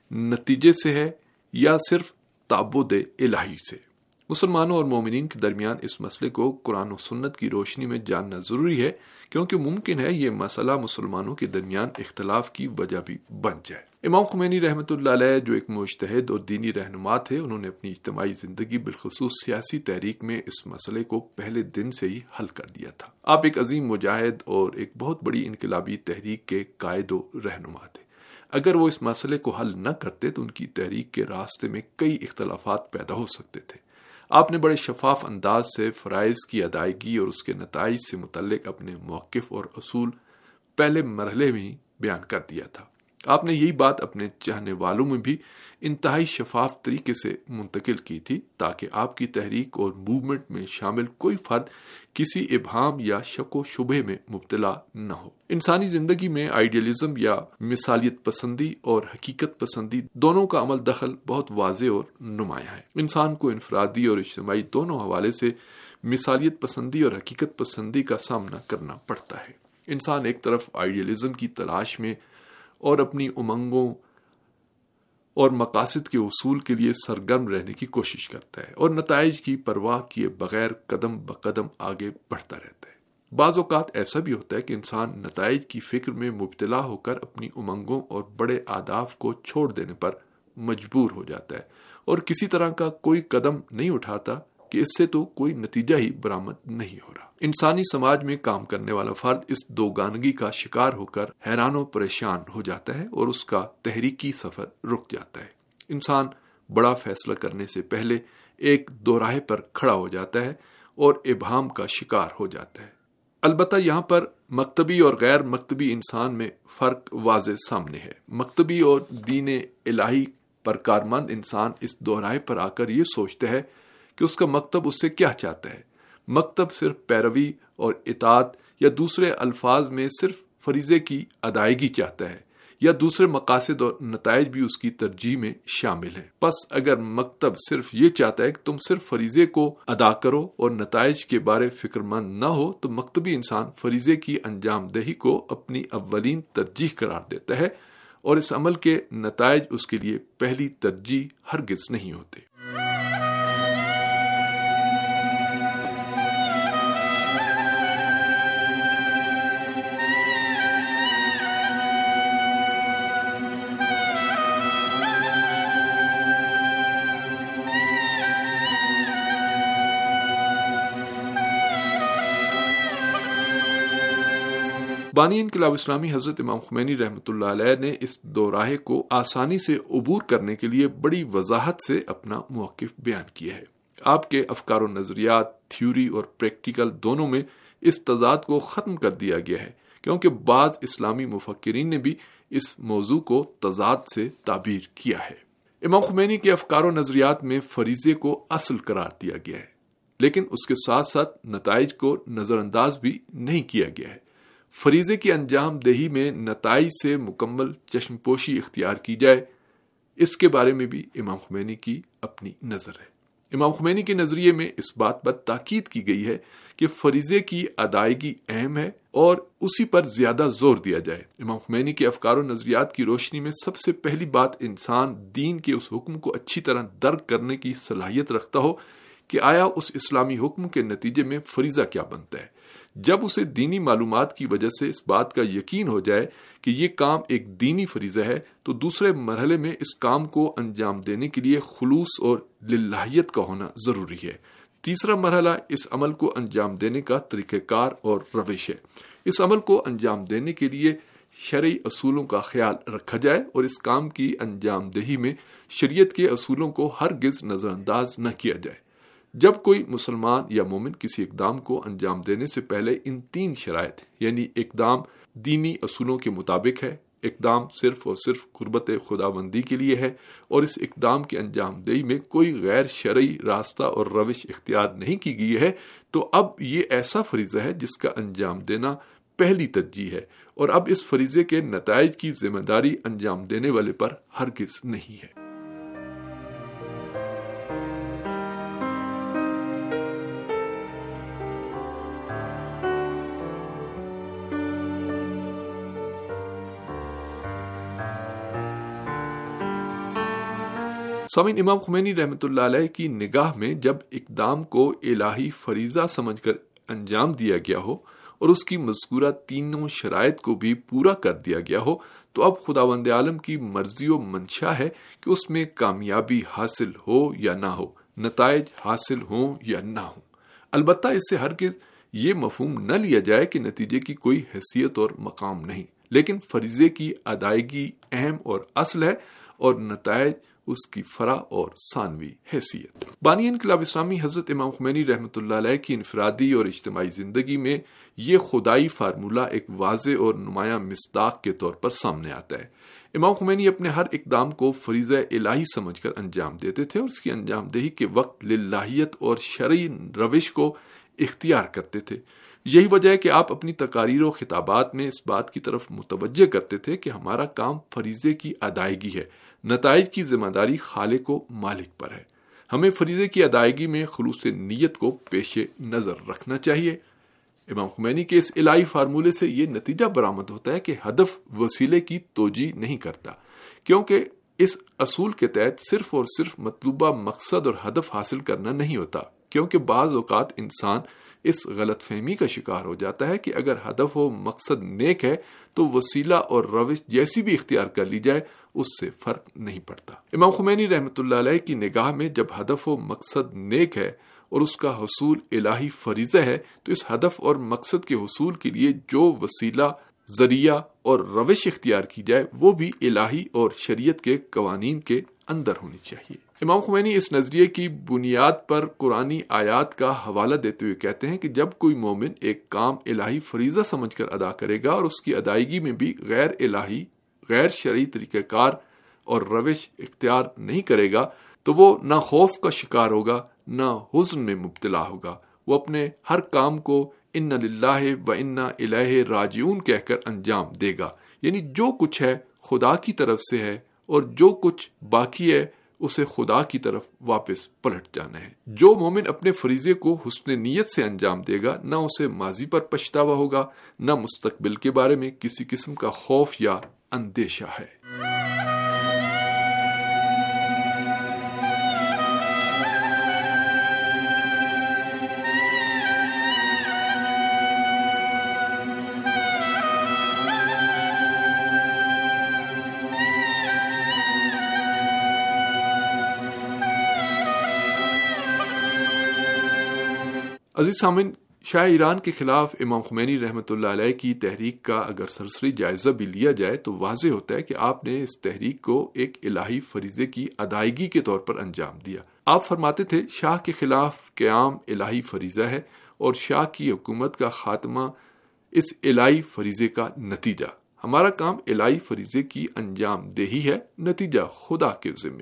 نتیجے سے ہے، یا صرف تعبد الہی سے۔ مسلمانوں اور مومنین کے درمیان اس مسئلے کو قرآن و سنت کی روشنی میں جاننا ضروری ہے، کیونکہ ممکن ہے یہ مسئلہ مسلمانوں کے درمیان اختلاف کی وجہ بھی بن جائے۔ امام خمینی رحمۃ اللہ علیہ جو ایک مجتہد اور دینی رہنما تھے، انہوں نے اپنی اجتماعی زندگی بالخصوص سیاسی تحریک میں اس مسئلے کو پہلے دن سے ہی حل کر دیا تھا۔ آپ ایک عظیم مجاہد اور ایک بہت بڑی انقلابی تحریک کے قائد و رہنما تھے۔ اگر وہ اس مسئلے کو حل نہ کرتے تو ان کی تحریک کے راستے میں کئی اختلافات پیدا ہو سکتے تھے۔ آپ نے بڑے شفاف انداز سے فرائض کی ادائیگی اور اس کے نتائج سے متعلق اپنے موقف اور اصول پہلے مرحلے میں ہی بیان کر دیا تھا۔ آپ نے یہی بات اپنے چاہنے والوں میں بھی انتہائی شفاف طریقے سے منتقل کی تھی، تاکہ آپ کی تحریک اور موومنٹ میں شامل کوئی فرد کسی ابہام یا شک و شبہ میں مبتلا نہ ہو۔ انسانی زندگی میں آئیڈیلزم یا مثالیت پسندی اور حقیقت پسندی دونوں کا عمل دخل بہت واضح اور نمایاں ہے۔ انسان کو انفرادی اور اجتماعی دونوں حوالے سے مثالیت پسندی اور حقیقت پسندی کا سامنا کرنا پڑتا ہے۔ انسان ایک طرف آئیڈیلزم کی تلاش میں اور اپنی امنگوں اور مقاصد کے حصول کے لیے سرگرم رہنے کی کوشش کرتا ہے اور نتائج کی پرواہ کیے بغیر قدم بقدم آگے بڑھتا رہتا ہے۔ بعض اوقات ایسا بھی ہوتا ہے کہ انسان نتائج کی فکر میں مبتلا ہو کر اپنی امنگوں اور بڑے اہداف کو چھوڑ دینے پر مجبور ہو جاتا ہے اور کسی طرح کا کوئی قدم نہیں اٹھاتا کہ اس سے تو کوئی نتیجہ ہی برآمد نہیں ہو رہا۔ انسانی سماج میں کام کرنے والا فرد اس دوگانگی کا شکار ہو کر حیران و پریشان ہو جاتا ہے اور اس کا تحریکی سفر رک جاتا ہے۔ انسان بڑا فیصلہ کرنے سے پہلے ایک دوراہے پر کھڑا ہو جاتا ہے اور ابہام کا شکار ہو جاتا ہے۔ البتہ یہاں پر مکتبی اور غیر مکتبی انسان میں فرق واضح سامنے ہے۔ مکتبی اور دین الہی پر کارمند انسان اس دوراہے پر آ کر یہ سوچتا ہے کہ اس کا مکتب اس سے کیا چاہتا ہے۔ مکتب صرف پیروی اور اطاعت یا دوسرے الفاظ میں صرف فریضے کی ادائیگی چاہتا ہے، یا دوسرے مقاصد اور نتائج بھی اس کی ترجیح میں شامل ہیں۔ پس اگر مکتب صرف یہ چاہتا ہے کہ تم صرف فریضے کو ادا کرو اور نتائج کے بارے فکر مند نہ ہو، تو مکتبی انسان فریضے کی انجام دہی کو اپنی اولین ترجیح قرار دیتا ہے اور اس عمل کے نتائج اس کے لیے پہلی ترجیح ہرگز نہیں ہوتے۔ بانی انقلاب اسلامی حضرت امام خمینی رحمۃ اللہ علیہ نے اس دوراہے کو آسانی سے عبور کرنے کے لیے بڑی وضاحت سے اپنا موقف بیان کیا ہے۔ آپ کے افکار و نظریات، تھیوری اور پریکٹیکل دونوں میں اس تضاد کو ختم کر دیا گیا ہے، کیونکہ بعض اسلامی مفکرین نے بھی اس موضوع کو تضاد سے تعبیر کیا ہے۔ امام خمینی کے افکار و نظریات میں فریضے کو اصل قرار دیا گیا ہے۔ لیکن اس کے ساتھ ساتھ نتائج کو نظر انداز بھی نہیں کیا گیا ہے۔ فریضے کی انجام دہی میں نتائج سے مکمل چشم پوشی اختیار کی جائے، اس کے بارے میں بھی امام خمینی کی اپنی نظر ہے۔ امام خمینی کے نظریے میں اس بات پر تاکید کی گئی ہے کہ فریضے کی ادائیگی اہم ہے اور اسی پر زیادہ زور دیا جائے۔ امام خمینی کے افکار و نظریات کی روشنی میں سب سے پہلی بات انسان دین کے اس حکم کو اچھی طرح درک کرنے کی صلاحیت رکھتا ہو کہ آیا اس اسلامی حکم کے نتیجے میں فریضہ کیا بنتا ہے۔ جب اسے دینی معلومات کی وجہ سے اس بات کا یقین ہو جائے کہ یہ کام ایک دینی فریضہ ہے تو دوسرے مرحلے میں اس کام کو انجام دینے کے لیے خلوص اور للہیت کا ہونا ضروری ہے۔ تیسرا مرحلہ اس عمل کو انجام دینے کا طریقہ کار اور روش ہے۔ اس عمل کو انجام دینے کے لیے شرعی اصولوں کا خیال رکھا جائے اور اس کام کی انجام دہی میں شریعت کے اصولوں کو ہرگز نظر انداز نہ کیا جائے۔ جب کوئی مسلمان یا مومن کسی اقدام کو انجام دینے سے پہلے ان 3 شرائط یعنی اقدام دینی اصولوں کے مطابق ہے، اقدام صرف اور صرف قربت خداوندی کے لیے ہے اور اس اقدام کے انجام دہی میں کوئی غیر شرعی راستہ اور روش اختیار نہیں کی گئی ہے، تو اب یہ ایسا فریضہ ہے جس کا انجام دینا پہلی ترجیح ہے اور اب اس فریضے کے نتائج کی ذمہ داری انجام دینے والے پر ہرگز نہیں ہے۔ سامعین، امام خمینی رحمۃ اللہ علیہ کی نگاہ میں جب اقدام کو الہی فریضہ سمجھ کر انجام دیا گیا ہو اور اس کی مذکورہ 3 شرائط کو بھی پورا کر دیا گیا ہو تو اب خداوند عالم کی مرضی و منشا ہے کہ اس میں کامیابی حاصل ہو یا نہ ہو، نتائج حاصل ہوں یا نہ ہوں۔ البتہ اس سے ہرگز یہ مفہوم نہ لیا جائے کہ نتیجے کی کوئی حیثیت اور مقام نہیں، لیکن فریضے کی ادائیگی اہم اور اصل ہے اور نتائج اس کی فرع اور ثانوی حیثیت۔ بانی انقلاب اسلامی حضرت امام خمینی رحمۃ اللہ علیہ کی انفرادی اور اجتماعی زندگی میں یہ خدائی فارمولہ ایک واضح اور نمایاں مصداق کے طور پر سامنے آتا ہے۔ امام خمینی اپنے ہر اقدام کو فریضہ الہی سمجھ کر انجام دیتے تھے اور اس کی انجام دہی کے وقت للہیت اور شرعی روش کو اختیار کرتے تھے۔ یہی وجہ ہے کہ آپ اپنی تقاریر و خطابات میں اس بات کی طرف متوجہ کرتے تھے کہ ہمارا کام فریضے کی ادائیگی ہے، نتائج کی ذمہ داری خالق و مالک پر ہے۔ ہمیں فریضے کی ادائیگی میں خلوص نیت کو پیش نظر رکھنا چاہیے۔ امام خمینی کے اس الہی فارمولے سے یہ نتیجہ برآمد ہوتا ہے کہ ہدف وسیلے کی توجیہ نہیں کرتا، کیونکہ اس اصول کے تحت صرف اور صرف مطلوبہ مقصد اور ہدف حاصل کرنا نہیں ہوتا، کیونکہ بعض اوقات انسان اس غلط فہمی کا شکار ہو جاتا ہے کہ اگر ہدف و مقصد نیک ہے تو وسیلہ اور روش جیسی بھی اختیار کر لی جائے اس سے فرق نہیں پڑتا۔ امام خمینی رحمۃ اللہ علیہ کی نگاہ میں جب ہدف و مقصد نیک ہے اور اس کا حصول الہی فریضہ ہے تو اس ہدف اور مقصد کے حصول کے لیے جو وسیلہ، ذریعہ اور روش اختیار کی جائے وہ بھی الہی اور شریعت کے قوانین کے اندر ہونی چاہیے۔ امام خمینی اس نظریے کی بنیاد پر قرآنی آیات کا حوالہ دیتے ہوئے کہتے ہیں کہ جب کوئی مومن ایک کام الہی فریضہ سمجھ کر ادا کرے گا اور اس کی ادائیگی میں بھی غیر الہی، غیر شرعی طریقہ کار اور روش اختیار نہیں کرے گا تو وہ نہ خوف کا شکار ہوگا نہ حزن میں مبتلا ہوگا، وہ اپنے ہر کام کو ان للہ و انا الیہ راجعون کہہ کر انجام دے گا، یعنی جو کچھ ہے خدا کی طرف سے ہے اور جو کچھ باقی ہے اسے خدا کی طرف واپس پلٹ جانا ہے۔ جو مومن اپنے فریضے کو حسن نیت سے انجام دے گا نہ اسے ماضی پر پچھتاوا ہوگا نہ مستقبل کے بارے میں کسی قسم کا خوف یا اندیشہ ہے۔ عزیز سامعین، شاہ ایران کے خلاف امام خمینی رحمۃ اللہ علیہ کی تحریک کا اگر سرسری جائزہ بھی لیا جائے تو واضح ہوتا ہے کہ آپ نے اس تحریک کو ایک الہی فریضے کی ادائیگی کے طور پر انجام دیا۔ آپ فرماتے تھے شاہ کے خلاف قیام الہی فریضہ ہے اور شاہ کی حکومت کا خاتمہ اس الہی فریضے کا نتیجہ۔ ہمارا کام الہی فریضے کی انجام دہی ہے، نتیجہ خدا کے ذمہ ہے۔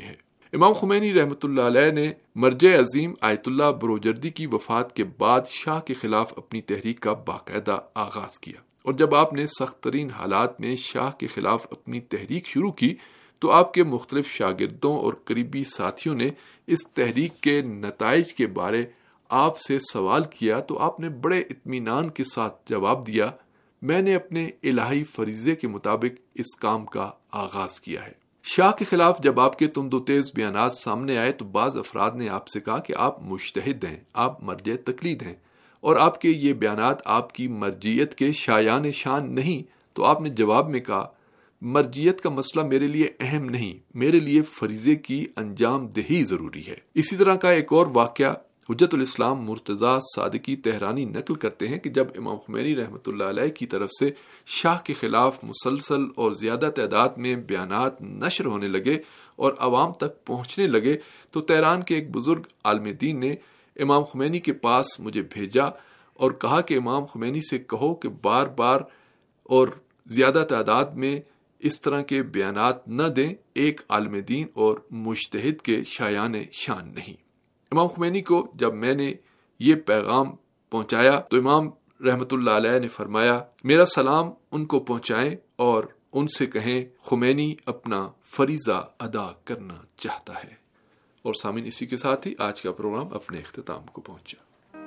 امام خمینی رحمۃ اللہ علیہ نے مرجع عظیم آیت اللہ بروجردی کی وفات کے بعد شاہ کے خلاف اپنی تحریک کا باقاعدہ آغاز کیا، اور جب آپ نے سخت ترین حالات میں شاہ کے خلاف اپنی تحریک شروع کی تو آپ کے مختلف شاگردوں اور قریبی ساتھیوں نے اس تحریک کے نتائج کے بارے آپ سے سوال کیا تو آپ نے بڑے اطمینان کے ساتھ جواب دیا، میں نے اپنے الہی فریضے کے مطابق اس کام کا آغاز کیا ہے۔ شاہ کے خلاف جب آپ کے تند و تیز بیانات سامنے آئے تو بعض افراد نے آپ سے کہا کہ آپ مجتہد ہیں، آپ مرجع تقلید ہیں، اور آپ کے یہ بیانات آپ کی مرجعیت کے شایان شان نہیں۔ تو آپ نے جواب میں کہا، مرجعیت کا مسئلہ میرے لیے اہم نہیں، میرے لیے فریضے کی انجام دہی ضروری ہے۔ اسی طرح کا ایک اور واقعہ حجت الاسلام مرتضیٰ صادقی تہرانی نقل کرتے ہیں کہ جب امام خمینی رحمۃ اللہ علیہ کی طرف سے شاہ کے خلاف مسلسل اور زیادہ تعداد میں بیانات نشر ہونے لگے اور عوام تک پہنچنے لگے تو تہران کے ایک بزرگ عالم دین نے امام خمینی کے پاس مجھے بھیجا اور کہا کہ امام خمینی سے کہو کہ بار بار اور زیادہ تعداد میں اس طرح کے بیانات نہ دیں، ایک عالم دین اور مجتہد کے شایان شان نہیں۔ امام خمینی کو جب میں نے یہ پیغام پہنچایا تو امام رحمت اللہ علیہ نے فرمایا، میرا سلام ان کو پہنچائیں اور ان سے کہیں خمینی اپنا فریضہ ادا کرنا چاہتا ہے۔ اور سامعین، اسی کے ساتھ ہی آج کا پروگرام اپنے اختتام کو پہنچا۔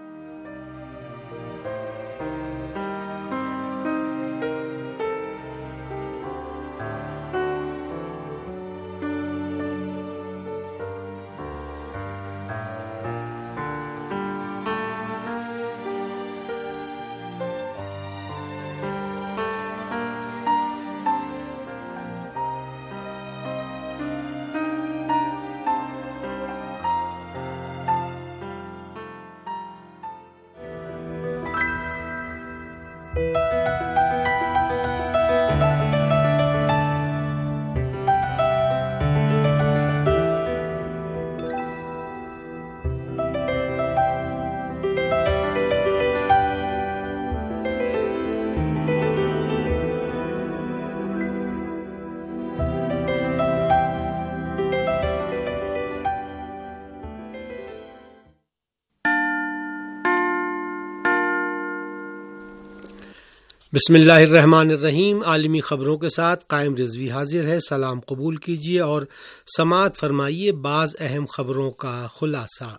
بسم اللہ الرحمن الرحیم۔ عالمی خبروں کے ساتھ قائم رضوی حاضر ہے۔ سلام قبول کیجیے اور سماعت فرمائیے بعض اہم خبروں کا خلاصہ۔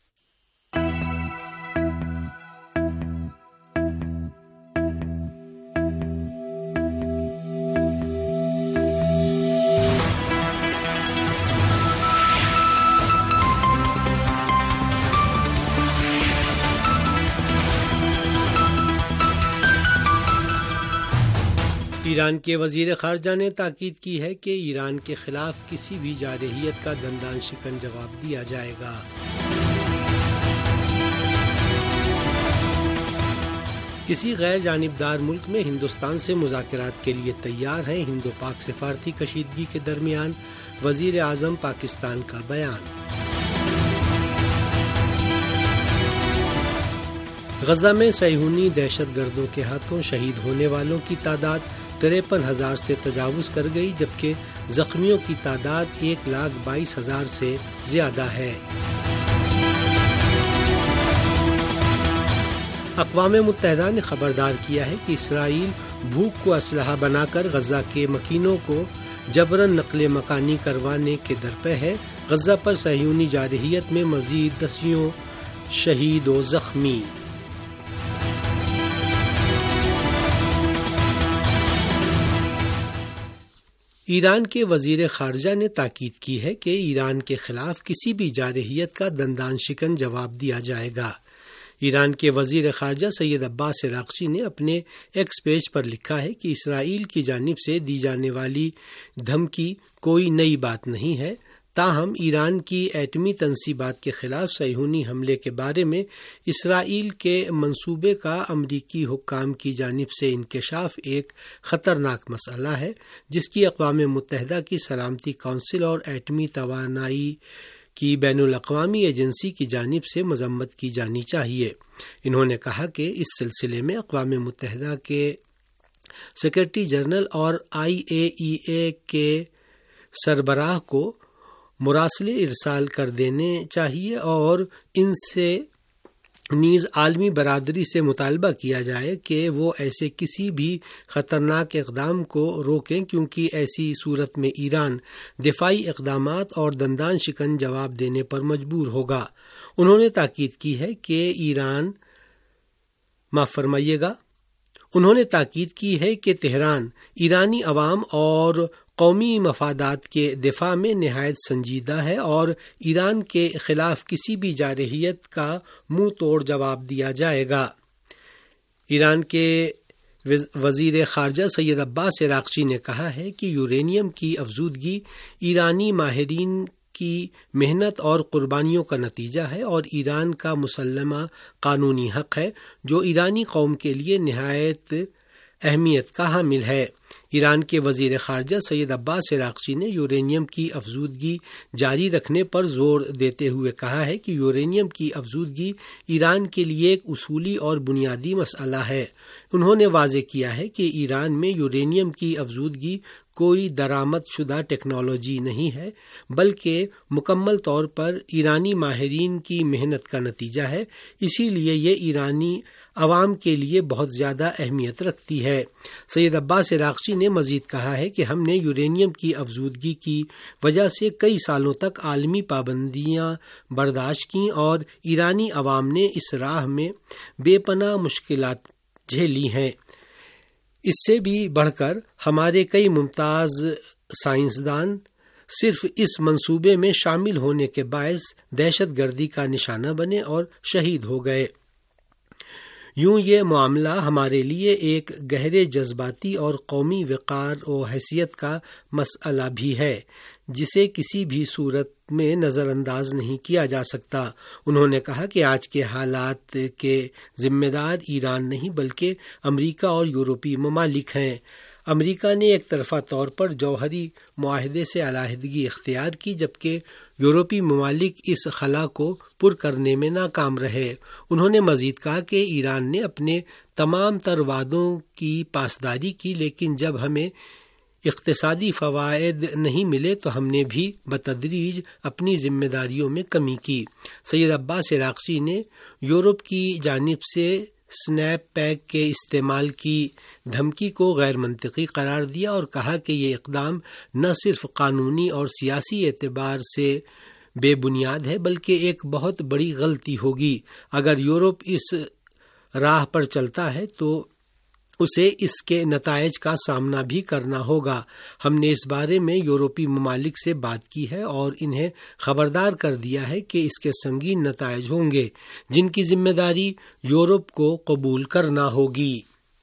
ایران کے وزیر خارجہ نے تاکید کی ہے کہ ایران کے خلاف کسی بھی جارحیت کا دندان شکن جواب دیا جائے گا۔ کسی غیر جانبدار ملک میں ہندوستان سے مذاکرات کے لیے تیار ہیں۔ ہند و پاک سفارتی کشیدگی کے درمیان وزیر اعظم پاکستان کا بیان۔ غزہ میں صہیونی دہشت گردوں کے ہاتھوں شہید ہونے والوں کی تعداد 53,000 سے تجاوز کر گئی، جبکہ زخمیوں کی تعداد 1,22,000 سے زیادہ ہے۔ اقوام متحدہ نے خبردار کیا ہے کہ اسرائیل بھوک کو اسلحہ بنا کر غزہ کے مکینوں کو جبراً نقل مکانی کروانے کے درپے ہے۔ غزہ پر صہیونی جارحیت میں مزید 10 شہید و زخمی۔ ایران کے وزیر خارجہ نے تاکید کی ہے کہ ایران کے خلاف کسی بھی جارحیت کا دندان شکن جواب دیا جائے گا۔ ایران کے وزیر خارجہ سید عباس عراقچی نے اپنے ایکس پیج پر لکھا ہے کہ اسرائیل کی جانب سے دی جانے والی دھمکی کوئی نئی بات نہیں ہے، تاہم ایران کی ایٹمی تنصیبات کے خلاف صہیونی حملے کے بارے میں اسرائیل کے منصوبے کا امریکی حکام کی جانب سے انکشاف ایک خطرناک مسئلہ ہے، جس کی اقوام متحدہ کی سلامتی کونسل اور ایٹمی توانائی کی بین الاقوامی ایجنسی کی جانب سے مذمت کی جانی چاہیے۔ انہوں نے کہا کہ اس سلسلے میں اقوام متحدہ کے سیکرٹری جنرل اور IAEA کے سربراہ کو مراسلے ارسال کر دینے چاہیے اور ان سے نیز عالمی برادری سے مطالبہ کیا جائے کہ وہ ایسے کسی بھی خطرناک اقدام کو روکیں، کیونکہ ایسی صورت میں ایران دفاعی اقدامات اور دندان شکن جواب دینے پر مجبور ہوگا۔ انہوں نے تاکید کی ہے کہ تہران ایرانی عوام اور قومی مفادات کے دفاع میں نہایت سنجیدہ ہے اور ایران کے خلاف کسی بھی جارحیت کا منہ توڑ جواب دیا جائے گا۔ ایران کے وزیر خارجہ سید عباس عراقچی نے کہا ہے کہ یورینیم کی افزودگی ایرانی ماہرین کی محنت اور قربانیوں کا نتیجہ ہے اور ایران کا مسلمہ قانونی حق ہے جو ایرانی قوم کے لیے نہایت اہمیت کا حامل ہے۔ ایران کے وزیر خارجہ سید عباس عراقچی نے یورینیم کی افزودگی جاری رکھنے پر زور دیتے ہوئے کہا ہے کہ یورینیم کی افزودگی ایران کے لیے ایک اصولی اور بنیادی مسئلہ ہے۔ انہوں نے واضح کیا ہے کہ ایران میں یورینیم کی افزودگی کوئی درآمد شدہ ٹیکنالوجی نہیں ہے بلکہ مکمل طور پر ایرانی ماہرین کی محنت کا نتیجہ ہے، اسی لیے یہ ایرانی عوام کے لیے بہت زیادہ اہمیت رکھتی ہے۔ سید عباس عراقچی نے مزید کہا ہے کہ ہم نے یورینیم کی افزودگی کی وجہ سے کئی سالوں تک عالمی پابندیاں برداشت کیں اور ایرانی عوام نے اس راہ میں بے پناہ مشکلات جھیلی ہیں۔ اس سے بھی بڑھ کر ہمارے کئی ممتاز سائنسدان صرف اس منصوبے میں شامل ہونے کے باعث دہشت گردی کا نشانہ بنے اور شہید ہو گئے۔ یوں یہ معاملہ ہمارے لیے ایک گہرے جذباتی اور قومی وقار و حیثیت کا مسئلہ بھی ہے جسے کسی بھی صورت میں نظر انداز نہیں کیا جا سکتا۔ انہوں نے کہا کہ آج کے حالات کے ذمہ دار ایران نہیں بلکہ امریکہ اور یورپی ممالک ہیں۔ امریکہ نے ایک طرفہ طور پر جوہری معاہدے سے علیحدگی اختیار کی جبکہ یورپی ممالک اس خلا کو پر کرنے میں ناکام رہے۔ انہوں نے مزید کہا کہ ایران نے اپنے تمام تر وعدوں کی پاسداری کی، لیکن جب ہمیں اقتصادی فوائد نہیں ملے تو ہم نے بھی بتدریج اپنی ذمہ داریوں میں کمی کی۔ سید عباس عراقچی نے یورپ کی جانب سے سنیپ پیک کے استعمال کی دھمکی کو غیر منطقی قرار دیا اور کہا کہ یہ اقدام نہ صرف قانونی اور سیاسی اعتبار سے بے بنیاد ہے بلکہ ایک بہت بڑی غلطی ہوگی۔ اگر یورپ اس راہ پر چلتا ہے تو اسے اس کے نتائج کا سامنا بھی کرنا ہوگا۔ ہم نے اس بارے میں یورپی ممالک سے بات کی ہے اور انہیں خبردار کر دیا ہے کہ اس کے سنگین نتائج ہوں گے جن کی ذمہ داری یورپ کو قبول کرنا ہوگی۔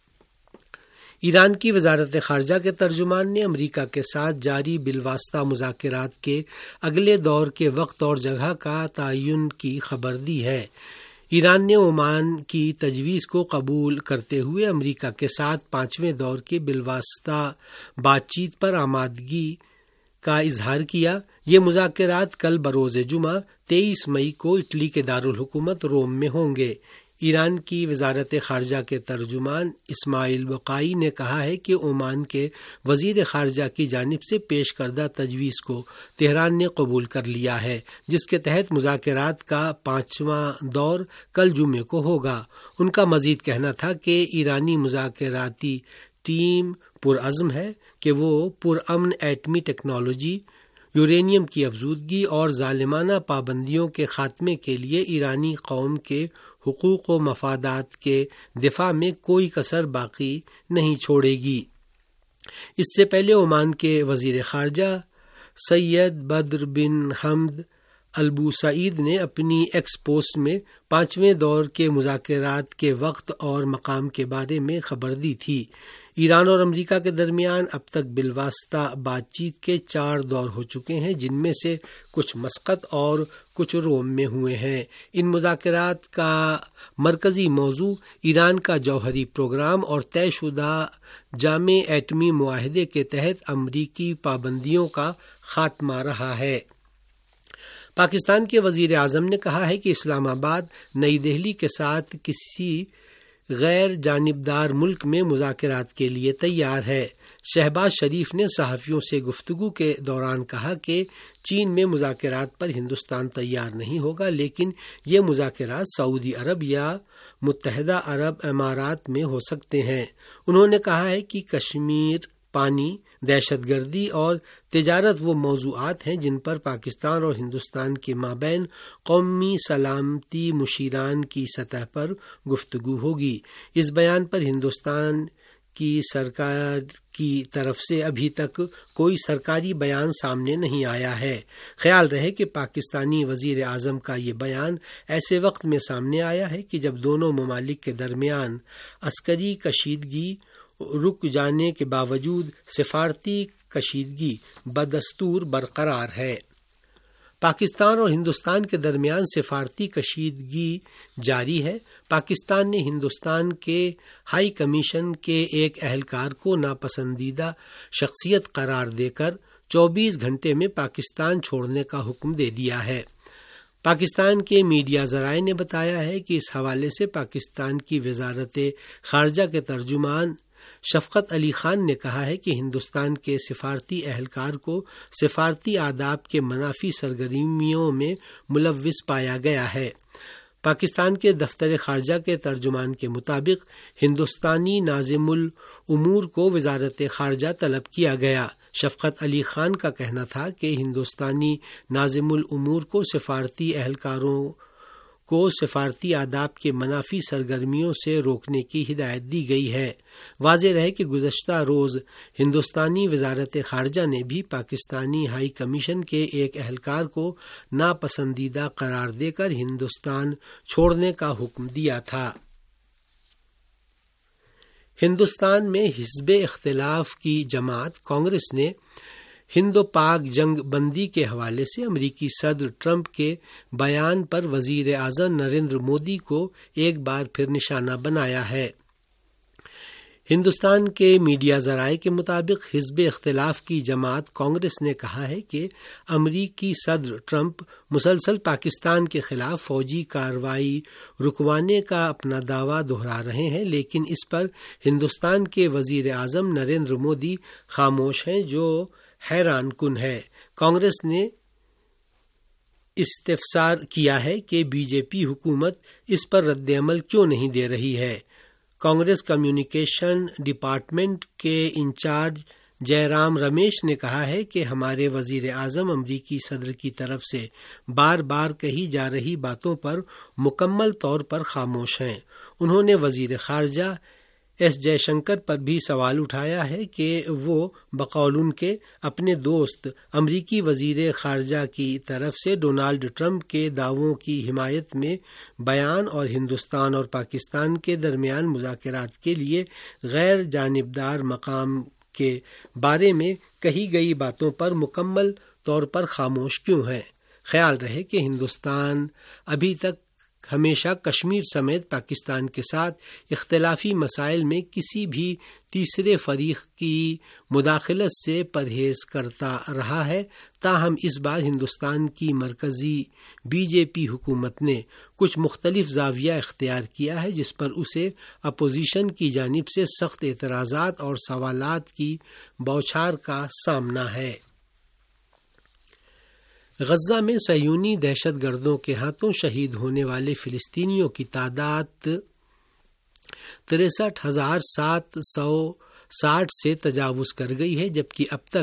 ایران کی وزارت خارجہ کے ترجمان نے امریکہ کے ساتھ جاری بالواسطہ مذاکرات کے اگلے دور کے وقت اور جگہ کا تعین کی خبر دی ہے۔ ایران نے عمان کی تجویز کو قبول کرتے ہوئے امریکہ کے ساتھ 5ویں دور کے بالواسطہ بات چیت پر آمادگی کا اظہار کیا۔ یہ مذاکرات کل بروز جمعہ 23 مئی کو اٹلی کے دارالحکومت روم میں ہوں گے۔ ایران کی وزارت خارجہ کے ترجمان اسماعیل بقائی نے کہا ہے کہ عمان کے وزیر خارجہ کی جانب سے پیش کردہ تجویز کو تہران نے قبول کر لیا ہے، جس کے تحت مذاکرات کا 5واں دور کل جمعے کو ہوگا۔ ان کا مزید کہنا تھا کہ ایرانی مذاکراتی ٹیم پرعزم ہے کہ وہ پرامن ایٹمی ٹیکنالوجی، یورینیم کی افزودگی اور ظالمانہ پابندیوں کے خاتمے کے لیے ایرانی قوم کے حقوق و مفادات کے دفاع میں کوئی کسر باقی نہیں چھوڑے گی۔ اس سے پہلے عمان کے وزیر خارجہ سید بدر بن حمد البوسعید نے اپنی ایکس پوسٹ میں 5ویں دور کے مذاکرات کے وقت اور مقام کے بارے میں خبر دی تھی۔ ایران اور امریکہ کے درمیان اب تک بالواسطہ بات چیت کے 4 دور ہو چکے ہیں، جن میں سے کچھ مسقط اور کچھ روم میں ہوئے ہیں۔ ان مذاکرات کا مرکزی موضوع ایران کا جوہری پروگرام اور طے شدہ جامع ایٹمی معاہدے کے تحت امریکی پابندیوں کا خاتمہ رہا ہے۔ پاکستان کے وزیر اعظم نے کہا ہے کہ اسلام آباد نئی دہلی کے ساتھ کسی غیر جانبدار ملک میں مذاکرات کے لیے تیار ہے۔ شہباز شریف نے صحافیوں سے گفتگو کے دوران کہا کہ چین میں مذاکرات پر ہندوستان تیار نہیں ہوگا، لیکن یہ مذاکرات سعودی عرب یا متحدہ عرب امارات میں ہو سکتے ہیں۔ انہوں نے کہا ہے کہ کشمیر، پانی، دہشت گردی اور تجارت وہ موضوعات ہیں جن پر پاکستان اور ہندوستان کے مابین قومی سلامتی مشیران کی سطح پر گفتگو ہوگی۔ اس بیان پر ہندوستان کی سرکار کی طرف سے ابھی تک کوئی سرکاری بیان سامنے نہیں آیا ہے۔ خیال رہے کہ پاکستانی وزیر اعظم کا یہ بیان ایسے وقت میں سامنے آیا ہے کہ جب دونوں ممالک کے درمیان عسکری کشیدگی رک جانے کے باوجود سفارتی کشیدگی بدستور برقرار ہے۔ پاکستان اور ہندوستان کے درمیان سفارتی کشیدگی جاری ہے۔ پاکستان نے ہندوستان کے ہائی کمیشن کے ایک اہلکار کو ناپسندیدہ شخصیت قرار دے کر 24 گھنٹے میں پاکستان چھوڑنے کا حکم دے دیا ہے۔ پاکستان کے میڈیا ذرائع نے بتایا ہے کہ اس حوالے سے پاکستان کی وزارت خارجہ کے ترجمان شفقت علی خان نے کہا ہے کہ ہندوستان کے سفارتی اہلکار کو سفارتی آداب کے منافی سرگرمیوں میں ملوث پایا گیا ہے۔ پاکستان کے دفتر خارجہ کے ترجمان کے مطابق ہندوستانی ناظم الامور کو وزارت خارجہ طلب کیا گیا۔ شفقت علی خان کا کہنا تھا کہ ہندوستانی ناظم الامور کو سفارتی اہلکاروں کو سفارتی آداب کے منافی سرگرمیوں سے روکنے کی ہدایت دی گئی ہے۔ واضح رہے کہ گزشتہ روز ہندوستانی وزارت خارجہ نے بھی پاکستانی ہائی کمیشن کے ایک اہلکار کو ناپسندیدہ قرار دے کر ہندوستان چھوڑنے کا حکم دیا تھا۔ ہندوستان میں حزب اختلاف کی جماعت کانگریس نے ہند و پاک جنگ بندی کے حوالے سے امریکی صدر ٹرمپ کے بیان پر وزیر اعظم نریندر مودی کو ایک بار پھر نشانہ بنایا ہے۔ ہندوستان کے میڈیا ذرائع کے مطابق حزب اختلاف کی جماعت کانگریس نے کہا ہے کہ امریکی صدر ٹرمپ مسلسل پاکستان کے خلاف فوجی کارروائی رکوانے کا اپنا دعویٰ دہرا رہے ہیں، لیکن اس پر ہندوستان کے وزیر اعظم نریندر مودی خاموش ہیں، جو حیران کن ہے۔ کانگریس نے استفسار کیا ہے کہ بی جے پی حکومت اس پر رد عمل کیوں نہیں دے رہی ہے۔ کانگریس کمیونیکیشن ڈپارٹمنٹ کے انچارج جے رام رمیش نے کہا ہے کہ ہمارے وزیر اعظم امریکی صدر کی طرف سے بار بار کہی جا رہی باتوں پر مکمل طور پر خاموش ہیں۔ انہوں نے وزیر خارجہ ایس جے شنکر پر بھی سوال اٹھایا ہے کہ وہ بقول ان کے اپنے دوست امریکی وزیر خارجہ کی طرف سے ڈونالڈ ٹرمپ کے دعووں کی حمایت میں بیان اور ہندوستان اور پاکستان کے درمیان مذاکرات کے لیے غیر جانبدار مقام کے بارے میں کہی گئی باتوں پر مکمل طور پر خاموش کیوں ہیں۔ خیال رہے کہ ہندوستان ابھی تک ہمیشہ کشمیر سمیت پاکستان کے ساتھ اختلافی مسائل میں کسی بھی تیسرے فریق کی مداخلت سے پرہیز کرتا رہا ہے، تاہم اس بار ہندوستان کی مرکزی بی جے پی حکومت نے کچھ مختلف زاویہ اختیار کیا ہے، جس پر اسے اپوزیشن کی جانب سے سخت اعتراضات اور سوالات کی بوچھار کا سامنا ہے۔ غزہ میں صہیونی دہشت گردوں کے ہاتھوں شہید ہونے والے فلسطینیوں کی تعداد 63,760 سے تجاوز کر گئی ہے، جبکہ اب تک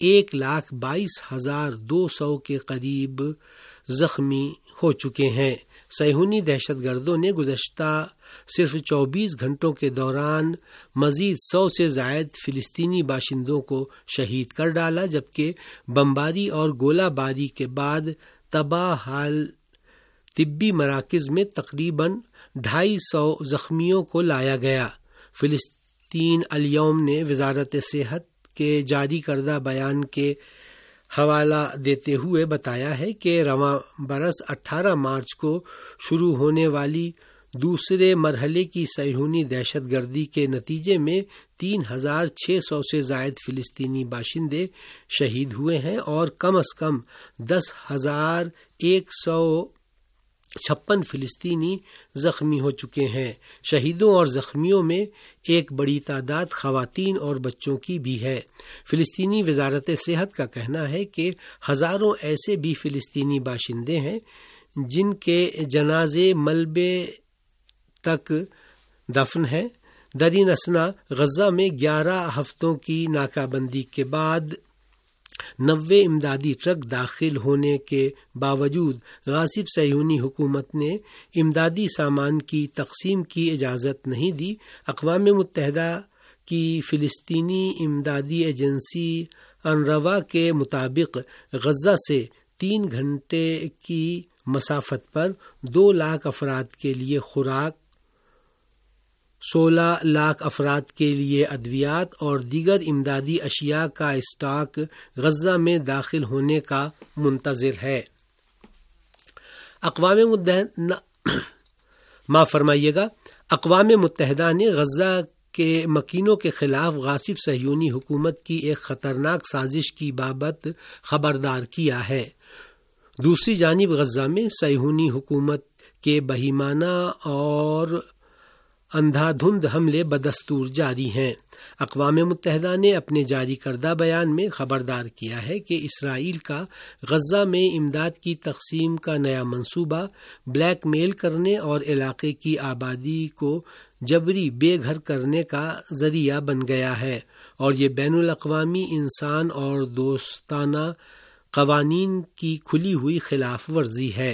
1,22,200 کے قریب زخمی ہو چکے ہیں۔ صہیونی دہشت گردوں نے گزشتہ صرف 24 گھنٹوں کے دوران مزید 100 سے زائد فلسطینی باشندوں کو شہید کر ڈالا، جبکہ بمباری اور گولہ باری کے بعد تباہ حال طبی مراکز میں تقریباً 250 زخمیوں کو لایا گیا۔ فلسطین الیوم نے وزارت صحت کے جاری کردہ بیان کے حوالہ دیتے ہوئے بتایا ہے کہ رواں برس 18 مارچ کو شروع ہونے والی دوسرے مرحلے کی صہیونی دہشت گردی کے نتیجے میں 3,600 سے زائد فلسطینی باشندے شہید ہوئے ہیں اور کم از کم 10,100 56 فلسطینی زخمی ہو چکے ہیں۔ شہیدوں اور زخمیوں میں ایک بڑی تعداد خواتین اور بچوں کی بھی ہے۔ فلسطینی وزارت صحت کا کہنا ہے کہ ہزاروں ایسے بھی فلسطینی باشندے ہیں جن کے جنازے ملبے تک دفن ہیں۔ درین اثنا غزہ میں 11 ہفتوں کی ناکہ بندی کے بعد 90 امدادی ٹرک داخل ہونے کے باوجود غاصب صہیونی حکومت نے امدادی سامان کی تقسیم کی اجازت نہیں دی۔ اقوام متحدہ کی فلسطینی امدادی ایجنسی انروا کے مطابق غزہ سے 3 گھنٹے کی مسافت پر 2 لاکھ افراد کے لیے خوراک، 16 لاکھ افراد کے لیے ادویات اور دیگر امدادی اشیاء کا اسٹاک غزہ میں داخل ہونے کا منتظر ہے۔ اقوام متحدہ نے غزہ کے مکینوں کے خلاف غاصب صہیونی حکومت کی ایک خطرناک سازش کی بابت خبردار کیا ہے۔ دوسری جانب غزہ میں صہیونی حکومت کے بہیمانہ اور اندھا دھند حملے بدستور جاری ہیں۔ اقوام متحدہ نے اپنے جاری کردہ بیان میں خبردار کیا ہے کہ اسرائیل کا غزہ میں امداد کی تقسیم کا نیا منصوبہ بلیک میل کرنے اور علاقے کی آبادی کو جبری بے گھر کرنے کا ذریعہ بن گیا ہے، اور یہ بین الاقوامی انسان اور دوستانہ قوانین کی کھلی ہوئی خلاف ورزی ہے۔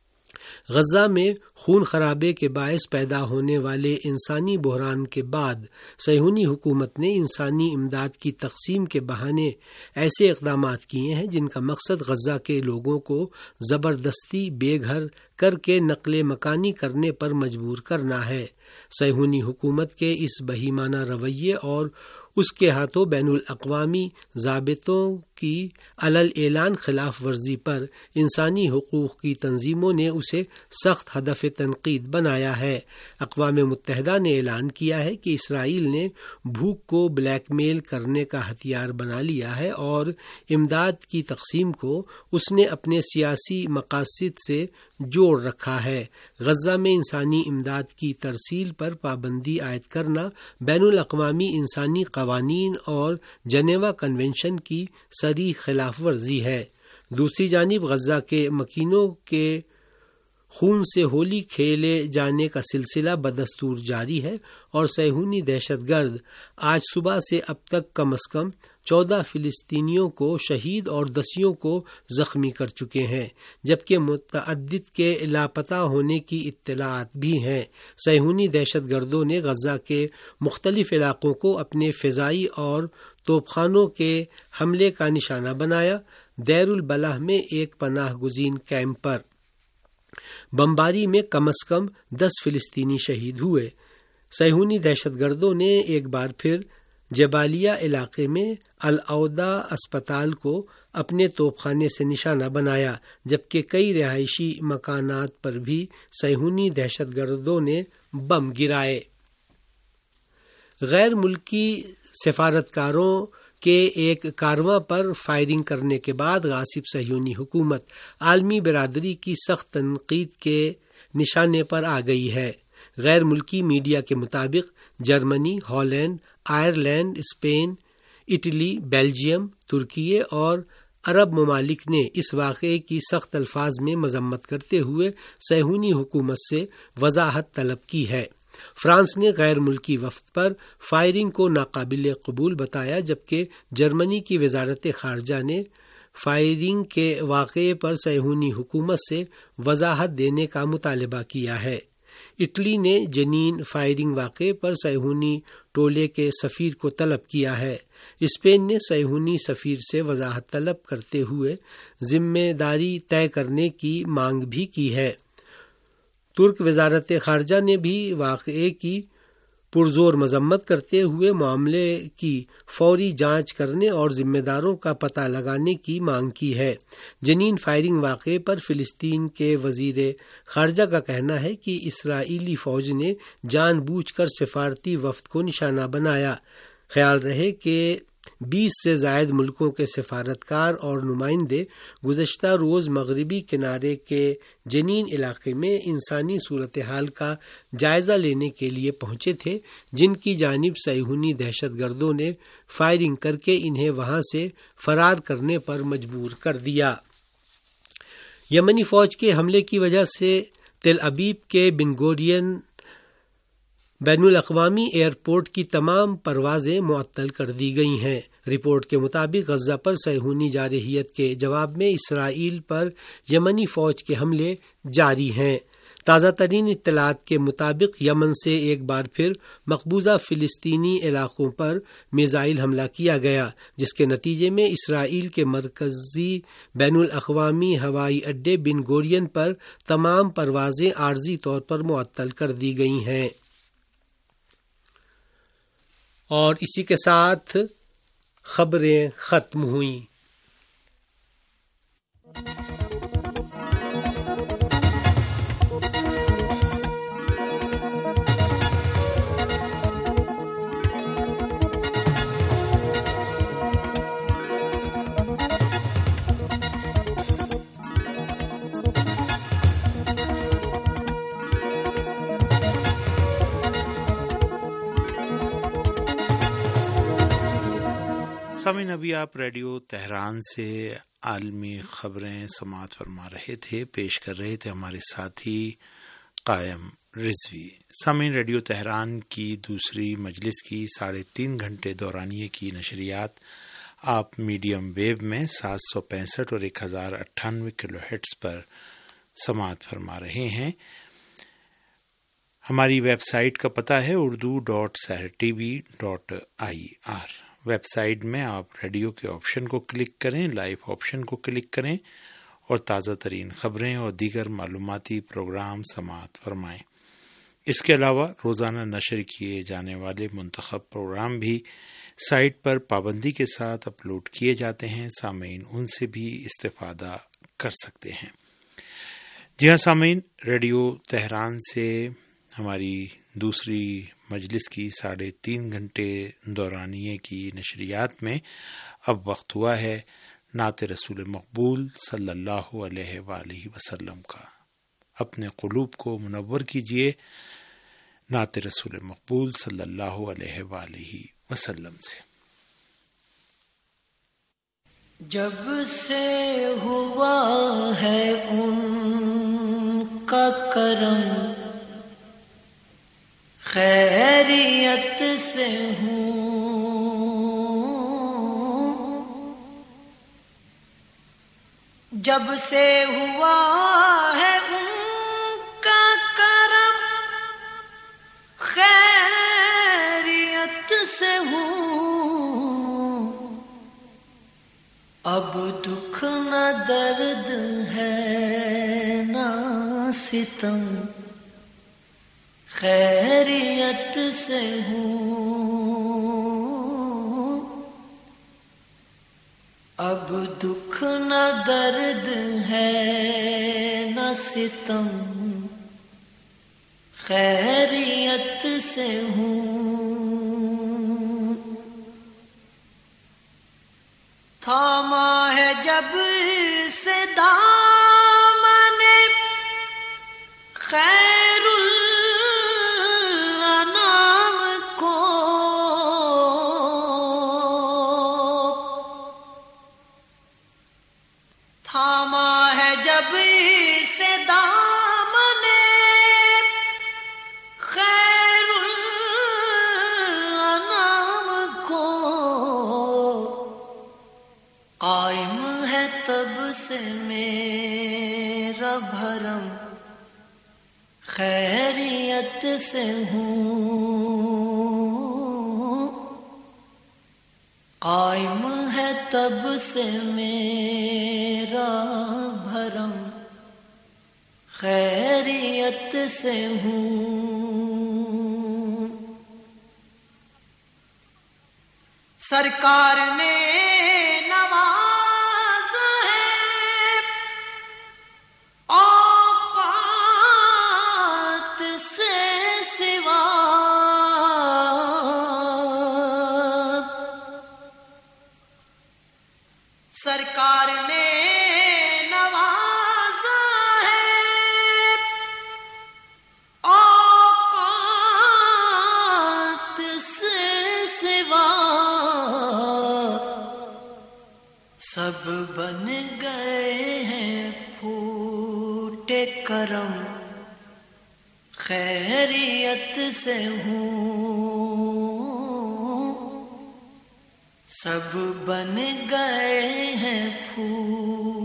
غزہ میں خون خرابے کے باعث پیدا ہونے والے انسانی بحران کے بعد صہیونی حکومت نے انسانی امداد کی تقسیم کے بہانے ایسے اقدامات کیے ہیں جن کا مقصد غزہ کے لوگوں کو زبردستی بے گھر کر کے نقل مکانی کرنے پر مجبور کرنا ہے۔ صہیونی حکومت کے اس بہیمانہ رویے اور اس کے ہاتھوں بین الاقوامی ضابطوں کی علل اعلان خلاف ورزی پر انسانی حقوق کی تنظیموں نے اسے سخت ہدف تنقید بنایا ہے۔ اقوام متحدہ نے اعلان کیا ہے کہ اسرائیل نے بھوک کو بلیک میل کرنے کا ہتھیار بنا لیا ہے اور امداد کی تقسیم کو اس نے اپنے سیاسی مقاصد سے جوڑ رکھا ہے۔ غزہ میں انسانی امداد کی ترسیل پر پابندی عائد کرنا بین الاقوامی انسانی قوانین اور جنیوا کنونشن کی صریح خلاف ورزی ہے۔ دوسری جانب غزہ کے مکینوں کے خون سے ہولی کھیلے جانے کا سلسلہ بدستور جاری ہے، اور صہیونی دہشت گرد آج صبح سے اب تک کم از کم 14 فلسطینیوں کو شہید اور 10 کو زخمی کر چکے ہیں، جبکہ متعدد کے لاپتہ ہونے کی اطلاعات بھی ہیں۔ صہیونی دہشت گردوں نے غزہ کے مختلف علاقوں کو اپنے فضائی اور توپخانوں کے حملے کا نشانہ بنایا۔ دیر البلح میں ایک پناہ گزین کیمپ پر بمباری میں کم از کم 10 فلسطینی شہید ہوئے۔ صہیونی دہشت گردوں نے ایک بار پھر جبالیہ علاقے میں العودہ اسپتال کو اپنے توپخانے سے نشانہ بنایا، جبکہ کئی رہائشی مکانات پر بھی صہیونی دہشت گردوں نے بم گرائے۔ غیر ملکی سفارتکاروں کے ایک کارواں پر فائرنگ کرنے کے بعد غاصب صہیونی حکومت عالمی برادری کی سخت تنقید کے نشانے پر آ گئی ہے۔ غیر ملکی میڈیا کے مطابق Germany, Holland, Ireland, Spain, Italy, Belgium, ترکی اور عرب ممالک نے اس واقعے کی سخت الفاظ میں مذمت کرتے ہوئے صہیونی حکومت سے وضاحت طلب کی ہے۔ فرانس نے غیر ملکی وفد پر فائرنگ کو ناقابل قبول بتایا، جبکہ جرمنی کی وزارت خارجہ نے فائرنگ کے واقعے پر صہیونی حکومت سے وضاحت دینے کا مطالبہ کیا ہے۔ اٹلی نے جنین فائرنگ واقعے پر صہیونی ٹولے کے سفیر کو طلب کیا ہے۔ اسپین نے صہیونی سفیر سے وضاحت طلب کرتے ہوئے ذمہ داری طے کرنے کی مانگ بھی کی ہے۔ ترک وزارت خارجہ نے بھی واقعے کی پرزور مذمت کرتے ہوئے معاملے کی فوری جانچ کرنے اور ذمہ داروں کا پتہ لگانے کی مانگ کی ہے۔ جنین فائرنگ واقعے پر فلسطین کے وزیر خارجہ کا کہنا ہے کہ اسرائیلی فوج نے جان بوجھ کر سفارتی وفد کو نشانہ بنایا۔ خیال رہے کہ 20 سے زائد ملکوں کے سفارتکار اور نمائندے گزشتہ روز مغربی کنارے کے جنین علاقے میں انسانی صورتحال کا جائزہ لینے کے لیے پہنچے تھے، جن کی جانب صہیونی دہشت گردوں نے فائرنگ کر کے انہیں وہاں سے فرار کرنے پر مجبور کر دیا۔ یمنی فوج کے حملے کی وجہ سے تل ابیب کے بن گورین بین الاقوامی ایئرپورٹ کی تمام پروازیں معطل کر دی گئی ہیں۔ رپورٹ کے مطابق غزہ پر صہیونی جارحیت کے جواب میں اسرائیل پر یمنی فوج کے حملے جاری ہیں۔ تازہ ترین اطلاعات کے مطابق یمن سے ایک بار پھر مقبوضہ فلسطینی علاقوں پر میزائل حملہ کیا گیا، جس کے نتیجے میں اسرائیل کے مرکزی بین الاقوامی ہوائی اڈے بن گورین پر تمام پروازیں عارضی طور پر معطل کر دی گئی ہیں۔ اور اسی کے ساتھ خبریں ختم ہوئیں۔ سامعین، ابھی آپ ریڈیو تہران سے عالمی خبریں سماعت فرما رہے تھے، پیش کر رہے تھے ہمارے ساتھی قائم رضوی۔ سامعین، ریڈیو تہران کی دوسری مجلس کی 3.5 گھنٹے دورانیے کی نشریات آپ میڈیم ویو میں 765 اور 1098 کلو ہرٹز پر سماعت فرما رہے ہیں۔ ہماری ویب سائٹ کا پتہ ہے urdu.sahartv.ir۔ ویب سائٹ میں آپ ریڈیو کے آپشن کو کلک کریں، لائیو آپشن کو کلک کریں اور تازہ ترین خبریں اور دیگر معلوماتی پروگرام سماعت فرمائیں۔ اس کے علاوہ روزانہ نشر کیے جانے والے منتخب پروگرام بھی سائٹ پر پابندی کے ساتھ اپلوڈ کیے جاتے ہیں، سامعین ان سے بھی استفادہ کر سکتے ہیں۔ جی ہاں سامعین، ریڈیو تہران سے ہماری دوسری مجلس کی 3.5 گھنٹے دورانیے کی نشریات میں اب وقت ہوا ہے نعت رسول مقبول صلی اللہ علیہ وآلہ وسلم کا۔ اپنے قلوب کو منور کیجیے نعت رسول مقبول صلی اللہ علیہ وآلہ وسلم سے۔ جب سے ہوا ہے ان کا کرم، خیریت سے ہوں، جب سے ہوا ہے ان کا کرم، خیریت سے ہوں، اب دکھ نہ درد ہے نہ ستم، خیریت سے ہوں، اب دکھ نہ درد ہے نہ ستم، خیریت سے ہوں۔ تھاما ہے جب سے دامن خیر سے میرا بھرم، خیریت سے ہوں، قائم ہے تب سے میرا بھرم، خیریت سے ہوں۔ سرکار نے سب بن گئے ہیں پھوٹے کرم، خیریت سے ہوں، سب بن گئے ہیں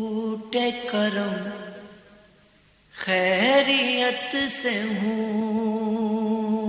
پھوٹے کرم، خیریت سے ہوں،